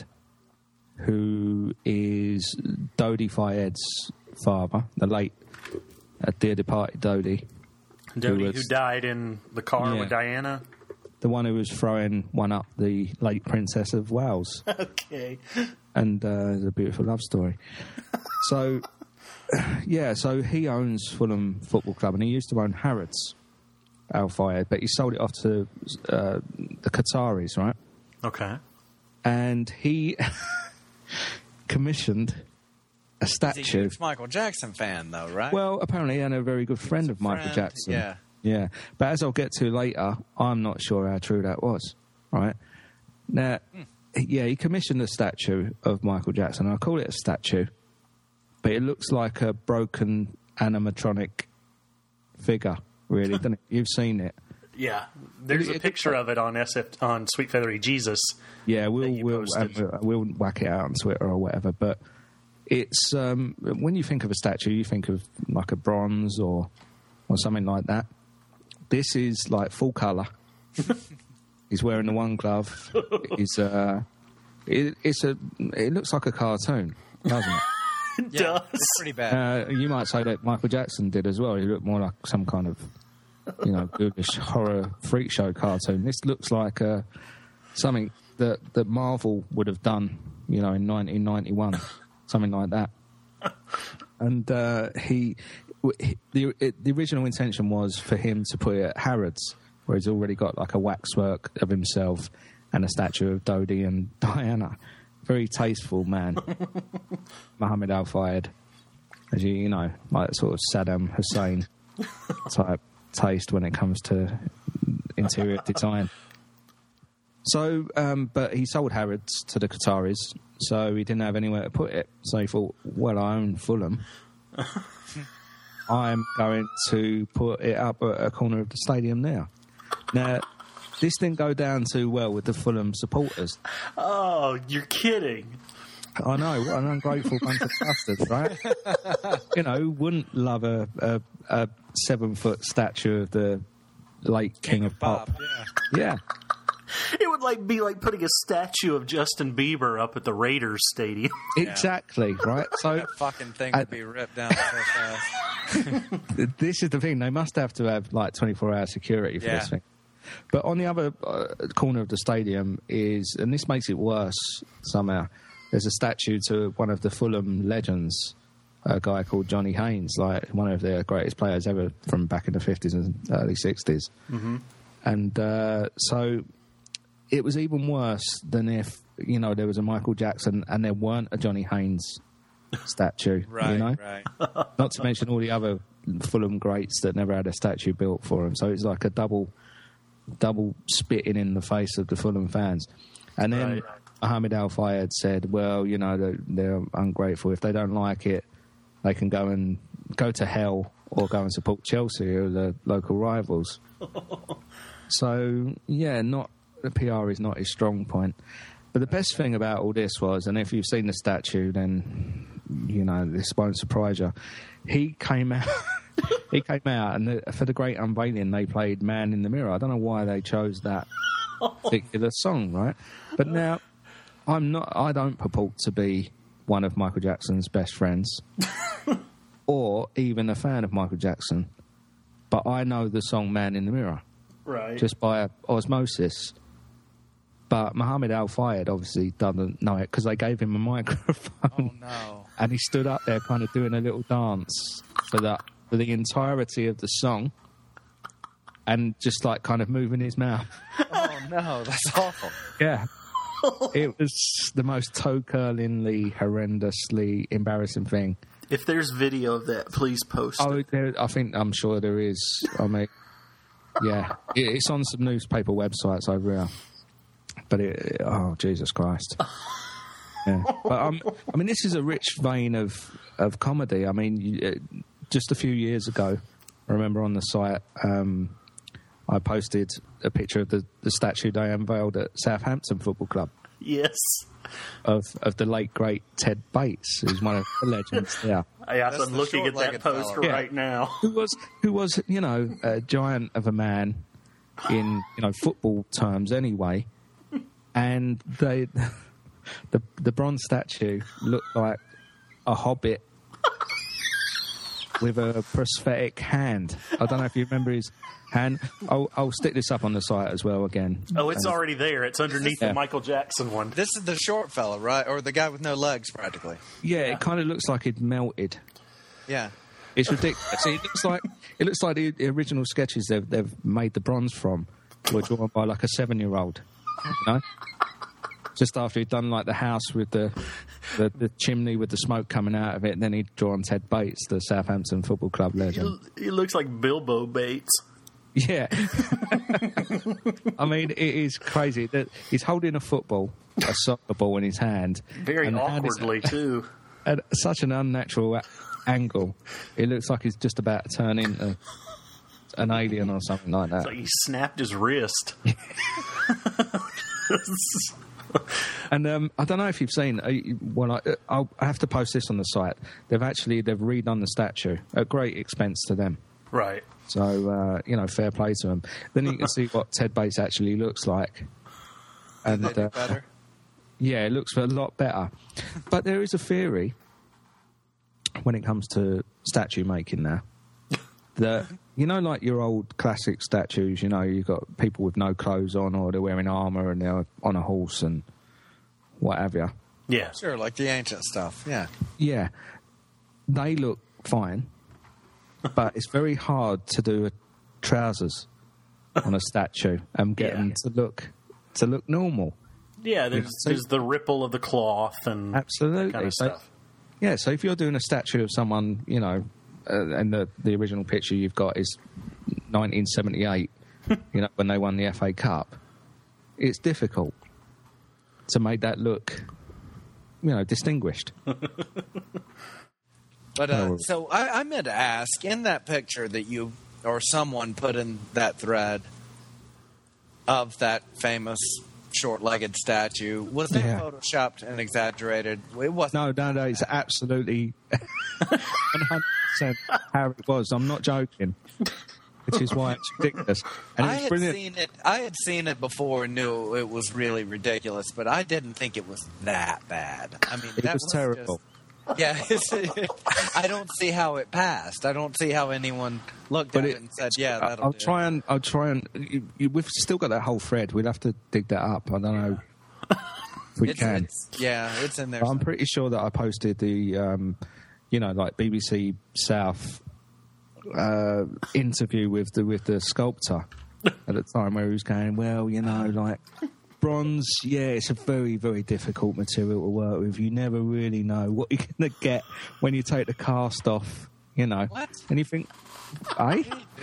who is Dodi Fayed's father, the late, uh, dear departed Dodi. Dodi, who, who was, died in the car yeah, with Diana? The one who was throwing one up the late Princess of Wales. Okay. And uh, it's a beautiful love story. So, yeah, so he owns Fulham Football Club, and he used to own Harrods, Al Fayed, but he sold it off to uh, the Qataris, right? Okay. And he commissioned a statue. He's a huge Michael Jackson fan, though, right? Well, apparently, and a very good friend of Michael friend, Jackson. yeah. Yeah. But as I'll get to later, I'm not sure how true that was, right? Now, Hmm. yeah, he commissioned a statue of Michael Jackson. I call it a statue, but it looks like a broken animatronic figure, really, doesn't it? You've seen it. Yeah. There's It- a it- picture of it on S F on Sweet Feathery Jesus. Yeah, we'll you we'll, posted. and we'll we'll whack it out on Twitter or whatever. But it's um, when you think of a statue, you think of like a bronze or or something like that. This is like full colour. He's wearing the one glove. He's uh, it, it's a it looks like a cartoon, doesn't it? It does. It's pretty bad. Uh, you might say that Michael Jackson did as well. He looked more like some kind of, you know, ghoulish horror freak show cartoon. This looks like uh, something that, that Marvel would have done, you know, in nineteen ninety-one, something like that. And uh, he, he the it, the original intention was for him to put it at Harrods, where he's already got like a waxwork of himself and a statue of Dodi and Diana. Very tasteful man, Mohammed Al Fayed, as you you know, like sort of Saddam Hussein type taste when it comes to interior design. So, um, but he sold Harrods to the Qataris, so he didn't have anywhere to put it. So he thought, well, I own Fulham. I'm going to put it up at a corner of the stadium now. Now, this didn't go down too well with the Fulham supporters. Oh, you're kidding. I know, what an ungrateful bunch of bastards, right? You know, wouldn't love a, a, a seven-foot statue of the late King, King of Pop. Pop yeah. Yeah. It would like be like putting a statue of Justin Bieber up at the Raiders stadium. Exactly, right? So that fucking thing would be ripped down so fast. This is the thing. They must have to have like twenty-four hour security for yeah. this thing. But on the other uh, corner of the stadium is, and this makes it worse somehow, there's a statue to one of the Fulham legends, a guy called Johnny Haynes, like one of their greatest players ever from back in the fifties and early sixties. Mm-hmm. And uh, so it was even worse than if, you know, there was a Michael Jackson and there weren't a Johnny Haynes statue, right, you know? Right. Not to mention all the other Fulham greats that never had a statue built for them. So it's like a double... double spitting in the face of the Fulham fans. And then right. Mohammed Al Fayed said, well, you know, they're, they're ungrateful. If they don't like it, they can go and go to hell or go and support Chelsea, who are the local rivals. So, yeah, not the P R is not his strong point. But the best thing about all this was, and if you've seen the statue, then, you know, this won't surprise you, he came out... He came out, and the, for the great unveiling, they played Man in the Mirror. I don't know why they chose that particular song, right? But now, I'm not. I don't purport to be one of Michael Jackson's best friends, or even a fan of Michael Jackson. But I know the song Man in the Mirror, right? Just by osmosis. But Mohammed Al Fayed obviously doesn't know it because they gave him a microphone. Oh no! And he stood up there, kind of doing a little dance for that. For the entirety of the song, and just like kind of moving his mouth. Oh no, that's awful. Yeah. It was the most toe-curlingly, horrendously embarrassing thing. If there's video of that, please post oh, it. There, I think, I'm sure there is. I mean, yeah. It, it's on some newspaper websites over here. But, it, oh, Jesus Christ. Yeah. But, um, I mean, this is a rich vein of, of comedy. I mean, you, it, just a few years ago, I remember on the site, um, I posted a picture of the, the statue they unveiled at Southampton Football Club. Yes. Of of the late, great Ted Bates, who's one of the legends there. Yes, I'm looking at that poster yeah. right now. Who was, who was, you know, a giant of a man in, you know, football terms anyway. And they, the the bronze statue looked like a hobbit with a prosthetic hand. I don't know if you remember his hand. I'll, I'll stick this up on the site as well again. Oh, it's uh, already there. It's underneath yeah. the Michael Jackson one. This is the short fella, right? Or the guy with no legs, practically. Yeah, it kind of looks like it melted. Yeah. It's ridiculous. it looks like it looks like the, the original sketches they've, they've made the bronze from were drawn by like a seven-year-old, you know? Just after he'd done like the house with the, the the chimney with the smoke coming out of it, and then he'd drawn Ted Bates, the Southampton Football Club legend. He, he looks like Bilbo Bates. Yeah. I mean, it is crazy that he's holding a football, a soccer ball in his hand. Very and awkwardly, is, too. At such an unnatural a- angle. It looks like he's just about to turn into an alien or something like that. It's like he snapped his wrist. And um, I don't know if you've seen. Uh, well, I, I'll, I have to post this on the site. They've actually they've redone the statue at great expense to them. Right. So uh, you know, fair play to them. Then you can see what Ted Bates actually looks like. And Did they do uh, better? Yeah, it looks a lot better. But there is a theory when it comes to statue making now that, you know, like your old classic statues, you know, you've got people with no clothes on or they're wearing armour and they're on a horse and what have you. Yeah. Sure, like the ancient stuff, yeah. Yeah. They look fine, but it's very hard to do a trousers on a statue and get Yeah. them to look to look normal. Yeah, there's, So- there's the ripple of the cloth and Absolutely. that kind of So- stuff. Yeah, so if you're doing a statue of someone, you know, uh, and the, the original picture you've got is nineteen seventy-eight, you know, when they won the F A Cup, it's difficult to make that look, you know, distinguished. But uh, so I, I meant to ask, in that picture that you or someone put in that thread of that famous short-legged statue, was that Yeah. photoshopped and exaggerated? It wasn't. No, no, no, it's absolutely one hundred percent how it was. I'm not joking. Which is why it's ridiculous. And I it's had brilliant. seen it. I had seen it before and knew it was really ridiculous, but I didn't think it was that bad. I mean, It that was was terrible. Just, yeah, it's, I don't see how it passed. I don't see how anyone looked But at it- it and said, "Yeah, that'll I'll do." try and I'll try and you, you, we've still got that whole thread. We'll have to dig that up. I don't know if we It's- can. it's- yeah, it's in there. I'm pretty sure that I posted the, um, you know, like B B C South uh, interview with the with the sculptor at the time, where he was going, well, you know, like bronze, yeah, it's a very very difficult material to work with. You never really know what you're going to get when you take the cast off, you know. What? And you think, eh?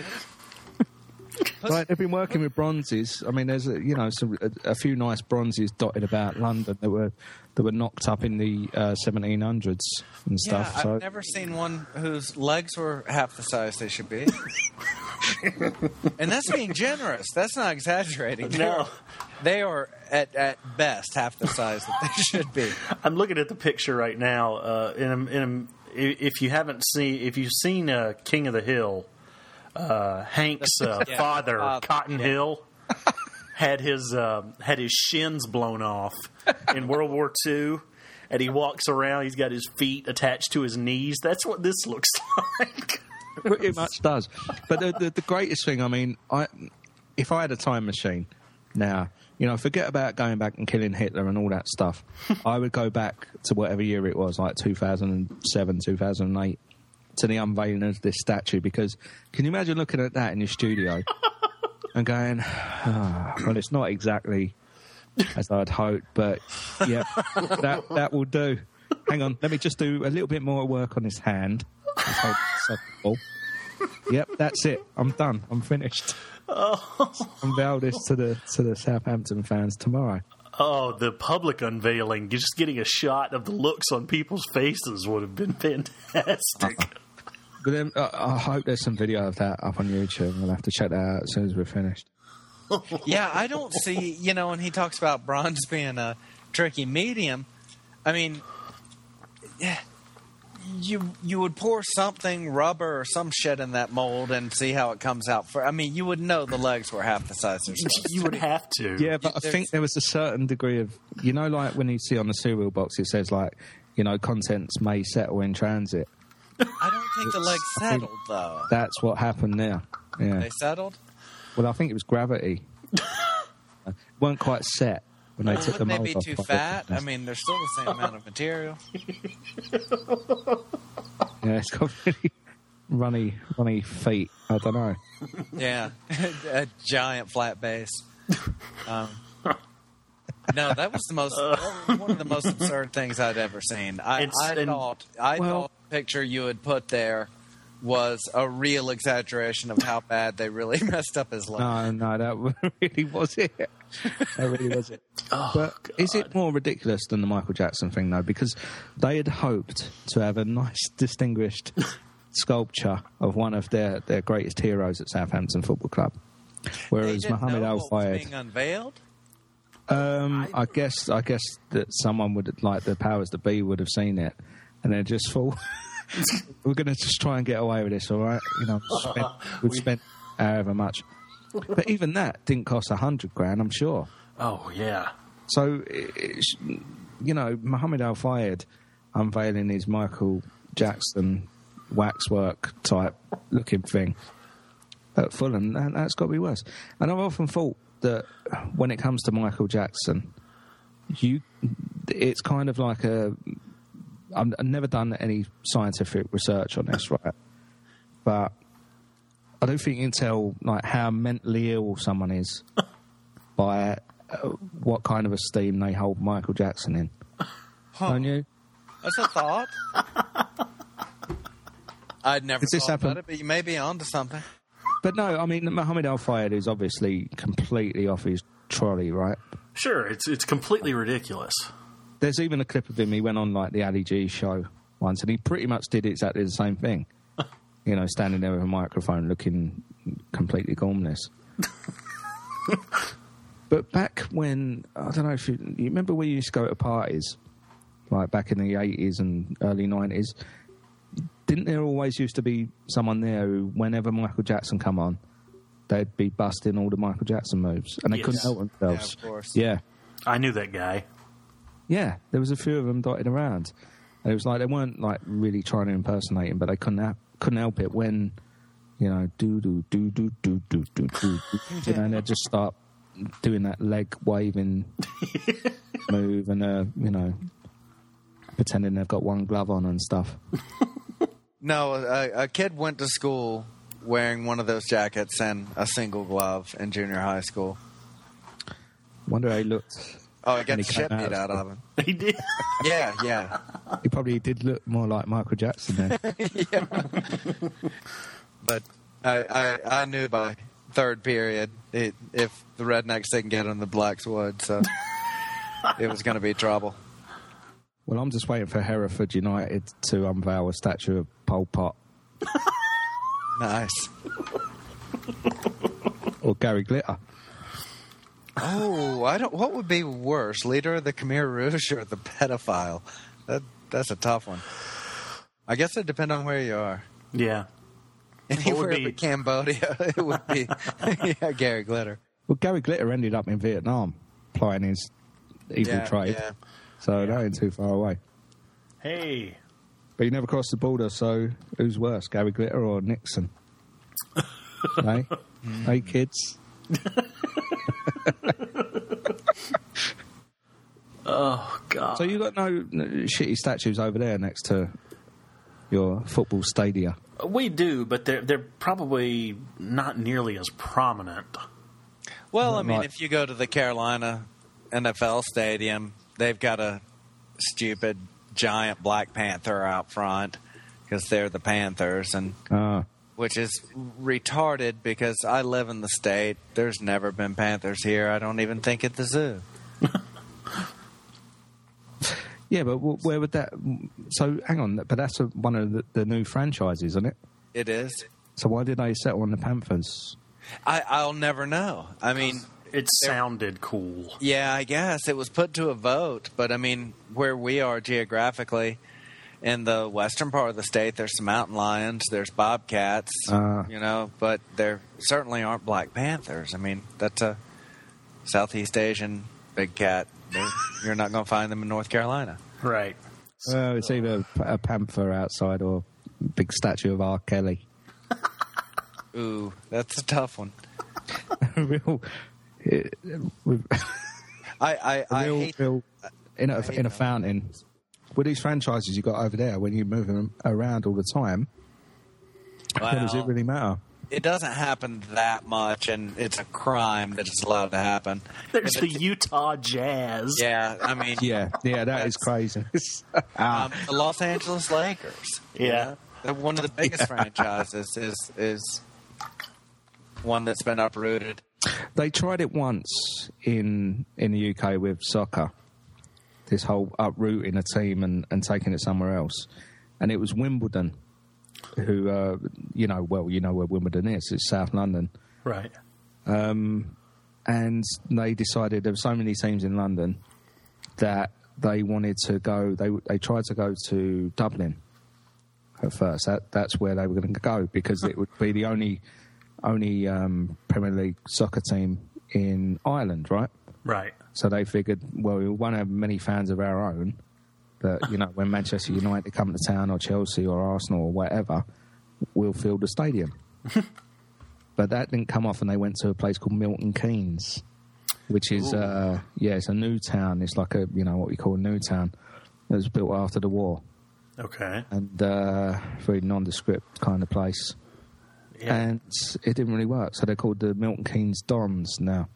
Right, they've been working with bronzes. I mean, there's a, you know some a, a few nice bronzes dotted about London that were that were knocked up in the uh, seventeen hundreds and stuff. Yeah, so I've never seen one whose legs were half the size they should be. And that's being generous. That's not exaggerating. No. They are at, at best half the size that they should be. I'm looking at the picture right now. Uh, in a, in a, if you haven't seen, if you've seen uh, King of the Hill, uh, Hank's uh, Yeah, father, father, Cotton yeah. Hill, had his uh, had his shins blown off in World War Two, and he walks around. He's got his feet attached to his knees. That's what this looks like. pretty much does. But the, the the greatest thing, I mean, I if I had a time machine now, you know, forget about going back and killing Hitler and all that stuff. I would go back to whatever year it was, like two thousand seven, two thousand eight, to the unveiling of this statue. Because can you imagine looking at that in your studio and going, oh, well, it's not exactly as I'd hoped, but yeah, that that will do. Hang on, let me just do a little bit more work on his hand. Let's hold this up. Yep, that's it. I'm done. I'm finished. Oh. Unveil this to the to the Southampton fans tomorrow. Oh, the public unveiling! Just getting a shot of the looks on people's faces would have been fantastic. But then uh, I hope there's some video of that up on YouTube. We'll have to check that out as soon as we're finished. Yeah, I don't see, you know, when he talks about bronze being a tricky medium, I mean, yeah, you you would pour something, rubber or some shit in that mold and see how it comes out. For I mean, you would know the legs were half the size they're supposed You to would be. have to. Yeah, but I think there was a certain degree of, you know, like when you see on the cereal box, it says like, you know, contents may settle in transit. I don't think the legs settled, though. That's what happened there. Yeah. They settled? Well, I think it was gravity. Weren't quite set when they Well, took the wouldn't mold they be off. too I fat? think. I mean, they're still the same amount of material. Yeah, it's got really runny, runny feet. I don't know. Yeah, a giant flat base. Um, no, that was the most one of the most absurd things I'd ever seen. I, It's- I and- thought I well- thought the picture you had put there was a real exaggeration of how bad they really messed up his leg. No, no, that really was it. That really was it. Oh, But is it more ridiculous than the Michael Jackson thing, though? Because they had hoped to have a nice, distinguished sculpture of one of their, their greatest heroes at Southampton Football Club, They whereas didn't Mohammed know Al what was Fayed. being unveiled. Um, I guess, I guess that someone would, like the powers that be, would have seen it, and they just thought, "We're going to just try and get away with this, all right?" You know, spent, we've spent however much, but even that didn't cost a hundred grand, I'm sure. Oh, yeah. So, it's, you know, Mohammed Al Fayed unveiling his Michael Jackson waxwork type looking thing at Fulham, that, that's got to be worse. And I've often thought that when it comes to Michael Jackson, you, it's kind of like a. I've I've never done any scientific research on this, right? But I don't think you can tell like how mentally ill someone is by uh, what kind of esteem they hold Michael Jackson in. Huh. Don't you? That's a thought. I'd never Does this thought happen? about it, but you may be onto something. But no, I mean, Mohammed Al Fayed is obviously completely off his trolley, right? Sure, it's it's completely ridiculous. There's even a clip of him, he went on like the Ali G show once, and he pretty much did exactly the same thing. You know, standing there with a microphone looking completely gormless. But back when, I don't know if you, you remember we used to go to parties, like back in the eighties and early nineties, didn't there always used to be someone there who, whenever Michael Jackson come on, they'd be busting all the Michael Jackson moves, and they Yes. couldn't help themselves. Yeah, of course. Yeah. I knew that guy. Yeah, there was a few of them dotted around. And it was like they weren't like really trying to impersonate him, but they couldn't ha- couldn't help it when, you know, do do do do do do do do, you know, and they'd just start doing that leg waving move and uh, you know, pretending they've got one glove on and stuff. No, a, a kid went to school wearing one of those jackets and a single glove in junior high school. Wonder how he looked. Oh, he got when the he shit came beat out out of of him. He did. Yeah, yeah. He probably did look more like Michael Jackson then. Yeah. But I, I I knew by third period it, if the Rednecks didn't get on the Blacks would, so it was going to be trouble. Well, I'm just waiting for Hereford United to unveil a statue of Pol Pot. Nice. Or Gary Glitter. Oh, I don't. What would be worse, leader of the Khmer Rouge or the pedophile? That that's a tough one. I guess it depends on where you are. Yeah. Anywhere be- but Cambodia, it would be yeah, Gary Glitter. Well, Gary Glitter ended up in Vietnam plying his evil Yeah, trade. yeah. So that ain't too far away. Hey. But he never crossed the border, so who's worse, Gary Glitter or Nixon? Hey? Hey, kids. Oh, God. So you got no, no shitty statues over there next to your football stadia? We do, but they're, they're probably not nearly as prominent. Well, I mean, Right. if you go to the Carolina N F L stadium, they've got a stupid giant Black Panther out front because they're the Panthers, and Ah. which is retarded because I live in the state. There's never been Panthers here. I don't even think at the zoo. Yeah, but wh- where would that... So, hang on, but that's a, one of the, the new franchises, isn't it? It is. So why did they settle on the Panthers? I, I'll never know. I mean, it sounded cool. Yeah, I guess it was put to a vote, but I mean, where we are geographically, in the western part of the state, there's some mountain lions, there's bobcats, Uh. you know, but there certainly aren't black panthers. I mean, that's a Southeast Asian big cat. They're, you're not going to find them in North Carolina. Right. Well, it's either a panther outside or a big statue of R. Kelly. Ooh, that's a tough one. real, it, with, I, I, I real, hate, real, in a, I hate in a that. fountain. With these franchises you got over there, when you move them around all the time, what does it Well, really matter? It doesn't happen that much, and it's a crime that it's allowed to happen. There's If the it's- Utah Jazz. Yeah, I mean, Yeah, yeah, that is crazy. um, the Los Angeles Lakers. Yeah. They're one of the biggest Yeah. franchises is is one that's been uprooted. They tried it once in in the U K with soccer. This whole uprooting a team and, and taking it somewhere else, and it was Wimbledon, who uh, you know well you know where Wimbledon is. It's South London, Right. um, and they decided there were so many teams in London that they wanted to go. They they tried to go to Dublin at first. That that's where they were going to go because it would be the only only um, Premier League soccer team in Ireland, right? Right. So they figured, well, we won't have many fans of our own, but, you know, when Manchester United come to town or Chelsea or Arsenal or whatever, we'll fill the stadium. But that didn't come off, and they went to a place called Milton Keynes, which is, uh, yeah, it's a new town. It's like a, you know, what we call a new town. It was built after the war. Okay. And uh, very nondescript kind of place. Yeah. And it didn't really work, so they're called the Milton Keynes Dons now.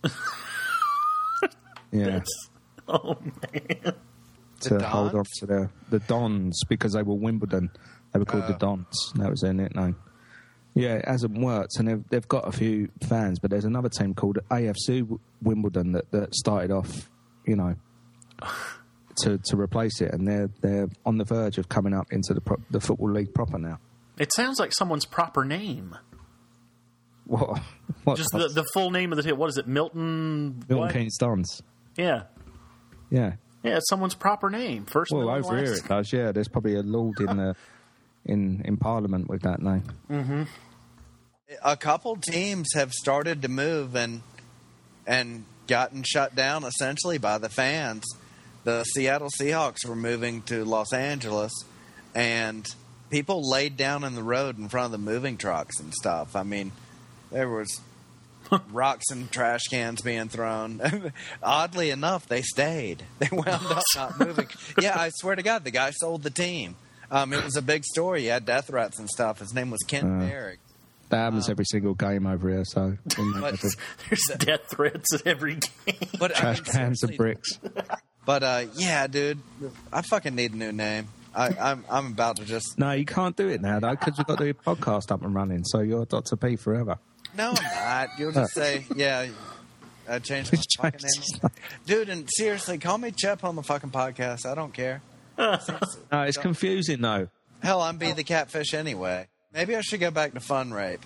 Yeah. That's, oh, man. To The hold on Dons? to the the Dons because they were Wimbledon. They were called the Dons. That was their nickname. Yeah, it hasn't worked, and they've, they've got a few fans, but there's another team called A F C Wimbledon that, that started off, you know, to to replace it, and they're they're on the verge of coming up into the pro- the football league proper now. It sounds like someone's proper name. What? What? Just the, the full name of the team. What is it? Milton. Milton what? Keynes Dons. Yeah. Yeah. Yeah, it's someone's proper name. First Well, middle, and over here last. it does. Yeah, there's probably a lord in the in in Parliament with that name. Mm-hmm. A couple teams have started to move and and gotten shut down essentially by the fans. The Seattle Seahawks were moving to Los Angeles, and people laid down in the road in front of the moving trucks and stuff. I mean, there was rocks and trash cans being thrown. Oddly enough, they stayed. They wound up not moving. Yeah, I swear to God, the guy sold the team. Um, it was a big story. He had death threats and stuff. His name was Kent Uh. Merrick. That happens every single game over here. So But, There's death threats at every game. but I trash mean, cans and seriously, bricks. But uh, yeah, dude, I fucking need a new name. I, I'm I'm about to just No, you can't do it now though because we've got the podcast up and running. So you're Doctor P forever. no, I'm not. You'll just say, yeah, I changed my fucking name, dude. And seriously, call me Chep on the fucking podcast. I don't care. No, it's confusing though. Hell, I'm Be the Catfish anyway. Maybe I should go back to Fun Rape.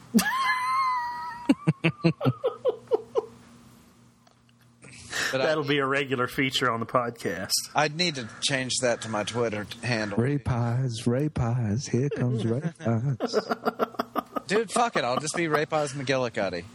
But I, That'll be a regular feature on the podcast. I'd need to change that to my Twitter handle. Ray Pies, Ray Pies, here comes Ray Pies. Dude, fuck it. I'll just be Ray Pies McGillicuddy.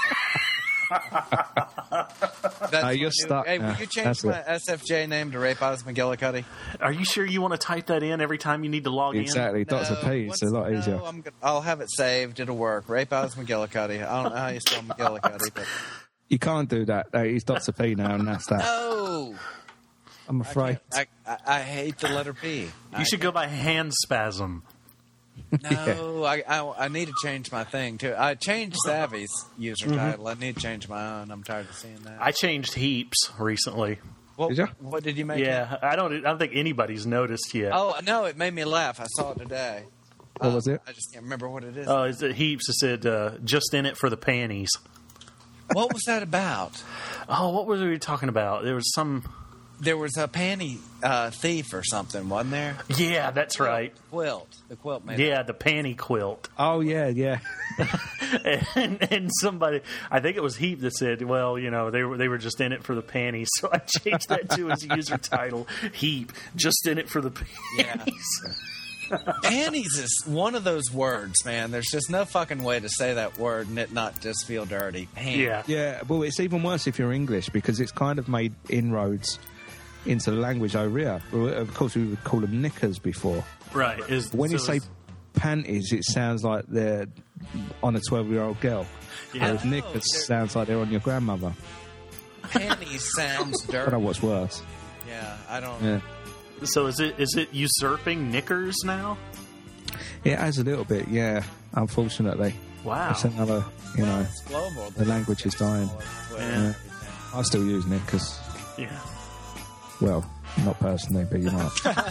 That's No, my you're new- stuck Hey, now. will you change That's my it. S F J name to Ray Pies McGillicuddy? Are you sure you want to type that in every time you need to log Exactly, Doctor No, P. It's a once- lot easier. No, I'm, go- I'll have it saved. It'll work. Ray Pies McGillicuddy. I don't know how you spell McGillicuddy, but You can't do that. Uh, He's Doctor P now, and that's that. no. I'm I, afraid. can't- I, I, I hate the letter P. in? You should go by hand spasm. No, I, I I need to change my thing too. I changed Savvy's user Mm-hmm. title. I need to change my own. I'm tired of seeing that. I changed heaps recently. what, Did ya? what did you make? it? Yeah, I don't. I don't think anybody's noticed yet. Oh no, it made me laugh. I saw it today. What Uh, was it? I just can't remember what it is. Oh, it's uh, heaps. It said uh, just in it for the panties. What was that about? Oh, what were we talking about? There was some. there was a panty uh, thief or something, wasn't there? Yeah, that's right. Quilt. The quilt made Yeah, the panty quilt. Oh, yeah, yeah. and, and somebody, I think it was Heap that said, well, you know, they were they were just in it for the panties. So I changed that to his user title, Heap, just in it for the panties. Yeah. Panties is one of those words, man. There's just no fucking way to say that word and it not just feel dirty. Panties. Yeah. Yeah, well, it's even worse if you're English because it's kind of made inroads into the language over here. Well, of course, we would call them knickers before. Right. Is, when so you say is, panties, it sounds like they're on a twelve-year-old girl. Yeah. Whereas knickers Oh, sounds like they're on your grandmother. Panties sounds I dirty. don't know what's worse. Yeah, I don't. Yeah. So is it is it usurping knickers now? It has a little bit, yeah, unfortunately. Wow. It's another, you know, It's global. the language is dying. Yeah. I still use knickers. Yeah. Well, not personally, but you know.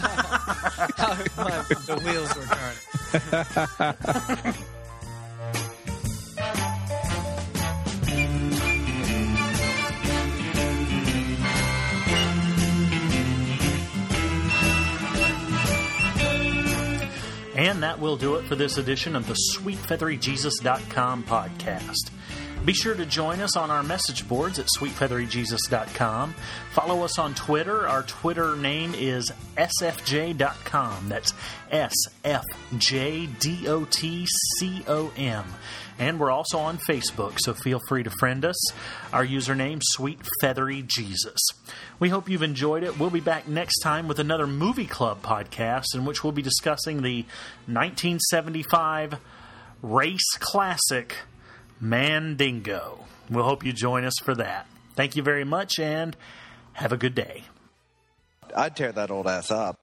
The wheels were turning. And that will do it for this edition of the sweet feathery jesus dot com podcast. Be sure to join us on our message boards at sweet feathery jesus dot com. Follow us on Twitter. Our Twitter name is S F J dot com. That's S F J D O T C O M. And we're also on Facebook, so feel free to friend us. Our username, Sweet Feathery Jesus. We hope you've enjoyed it. We'll be back next time with another Movie Club podcast in which we'll be discussing the nineteen seventy-five race classic Mandingo. We'll hope you join us for that. Thank you very much, and have a good day. I'd tear that old ass up.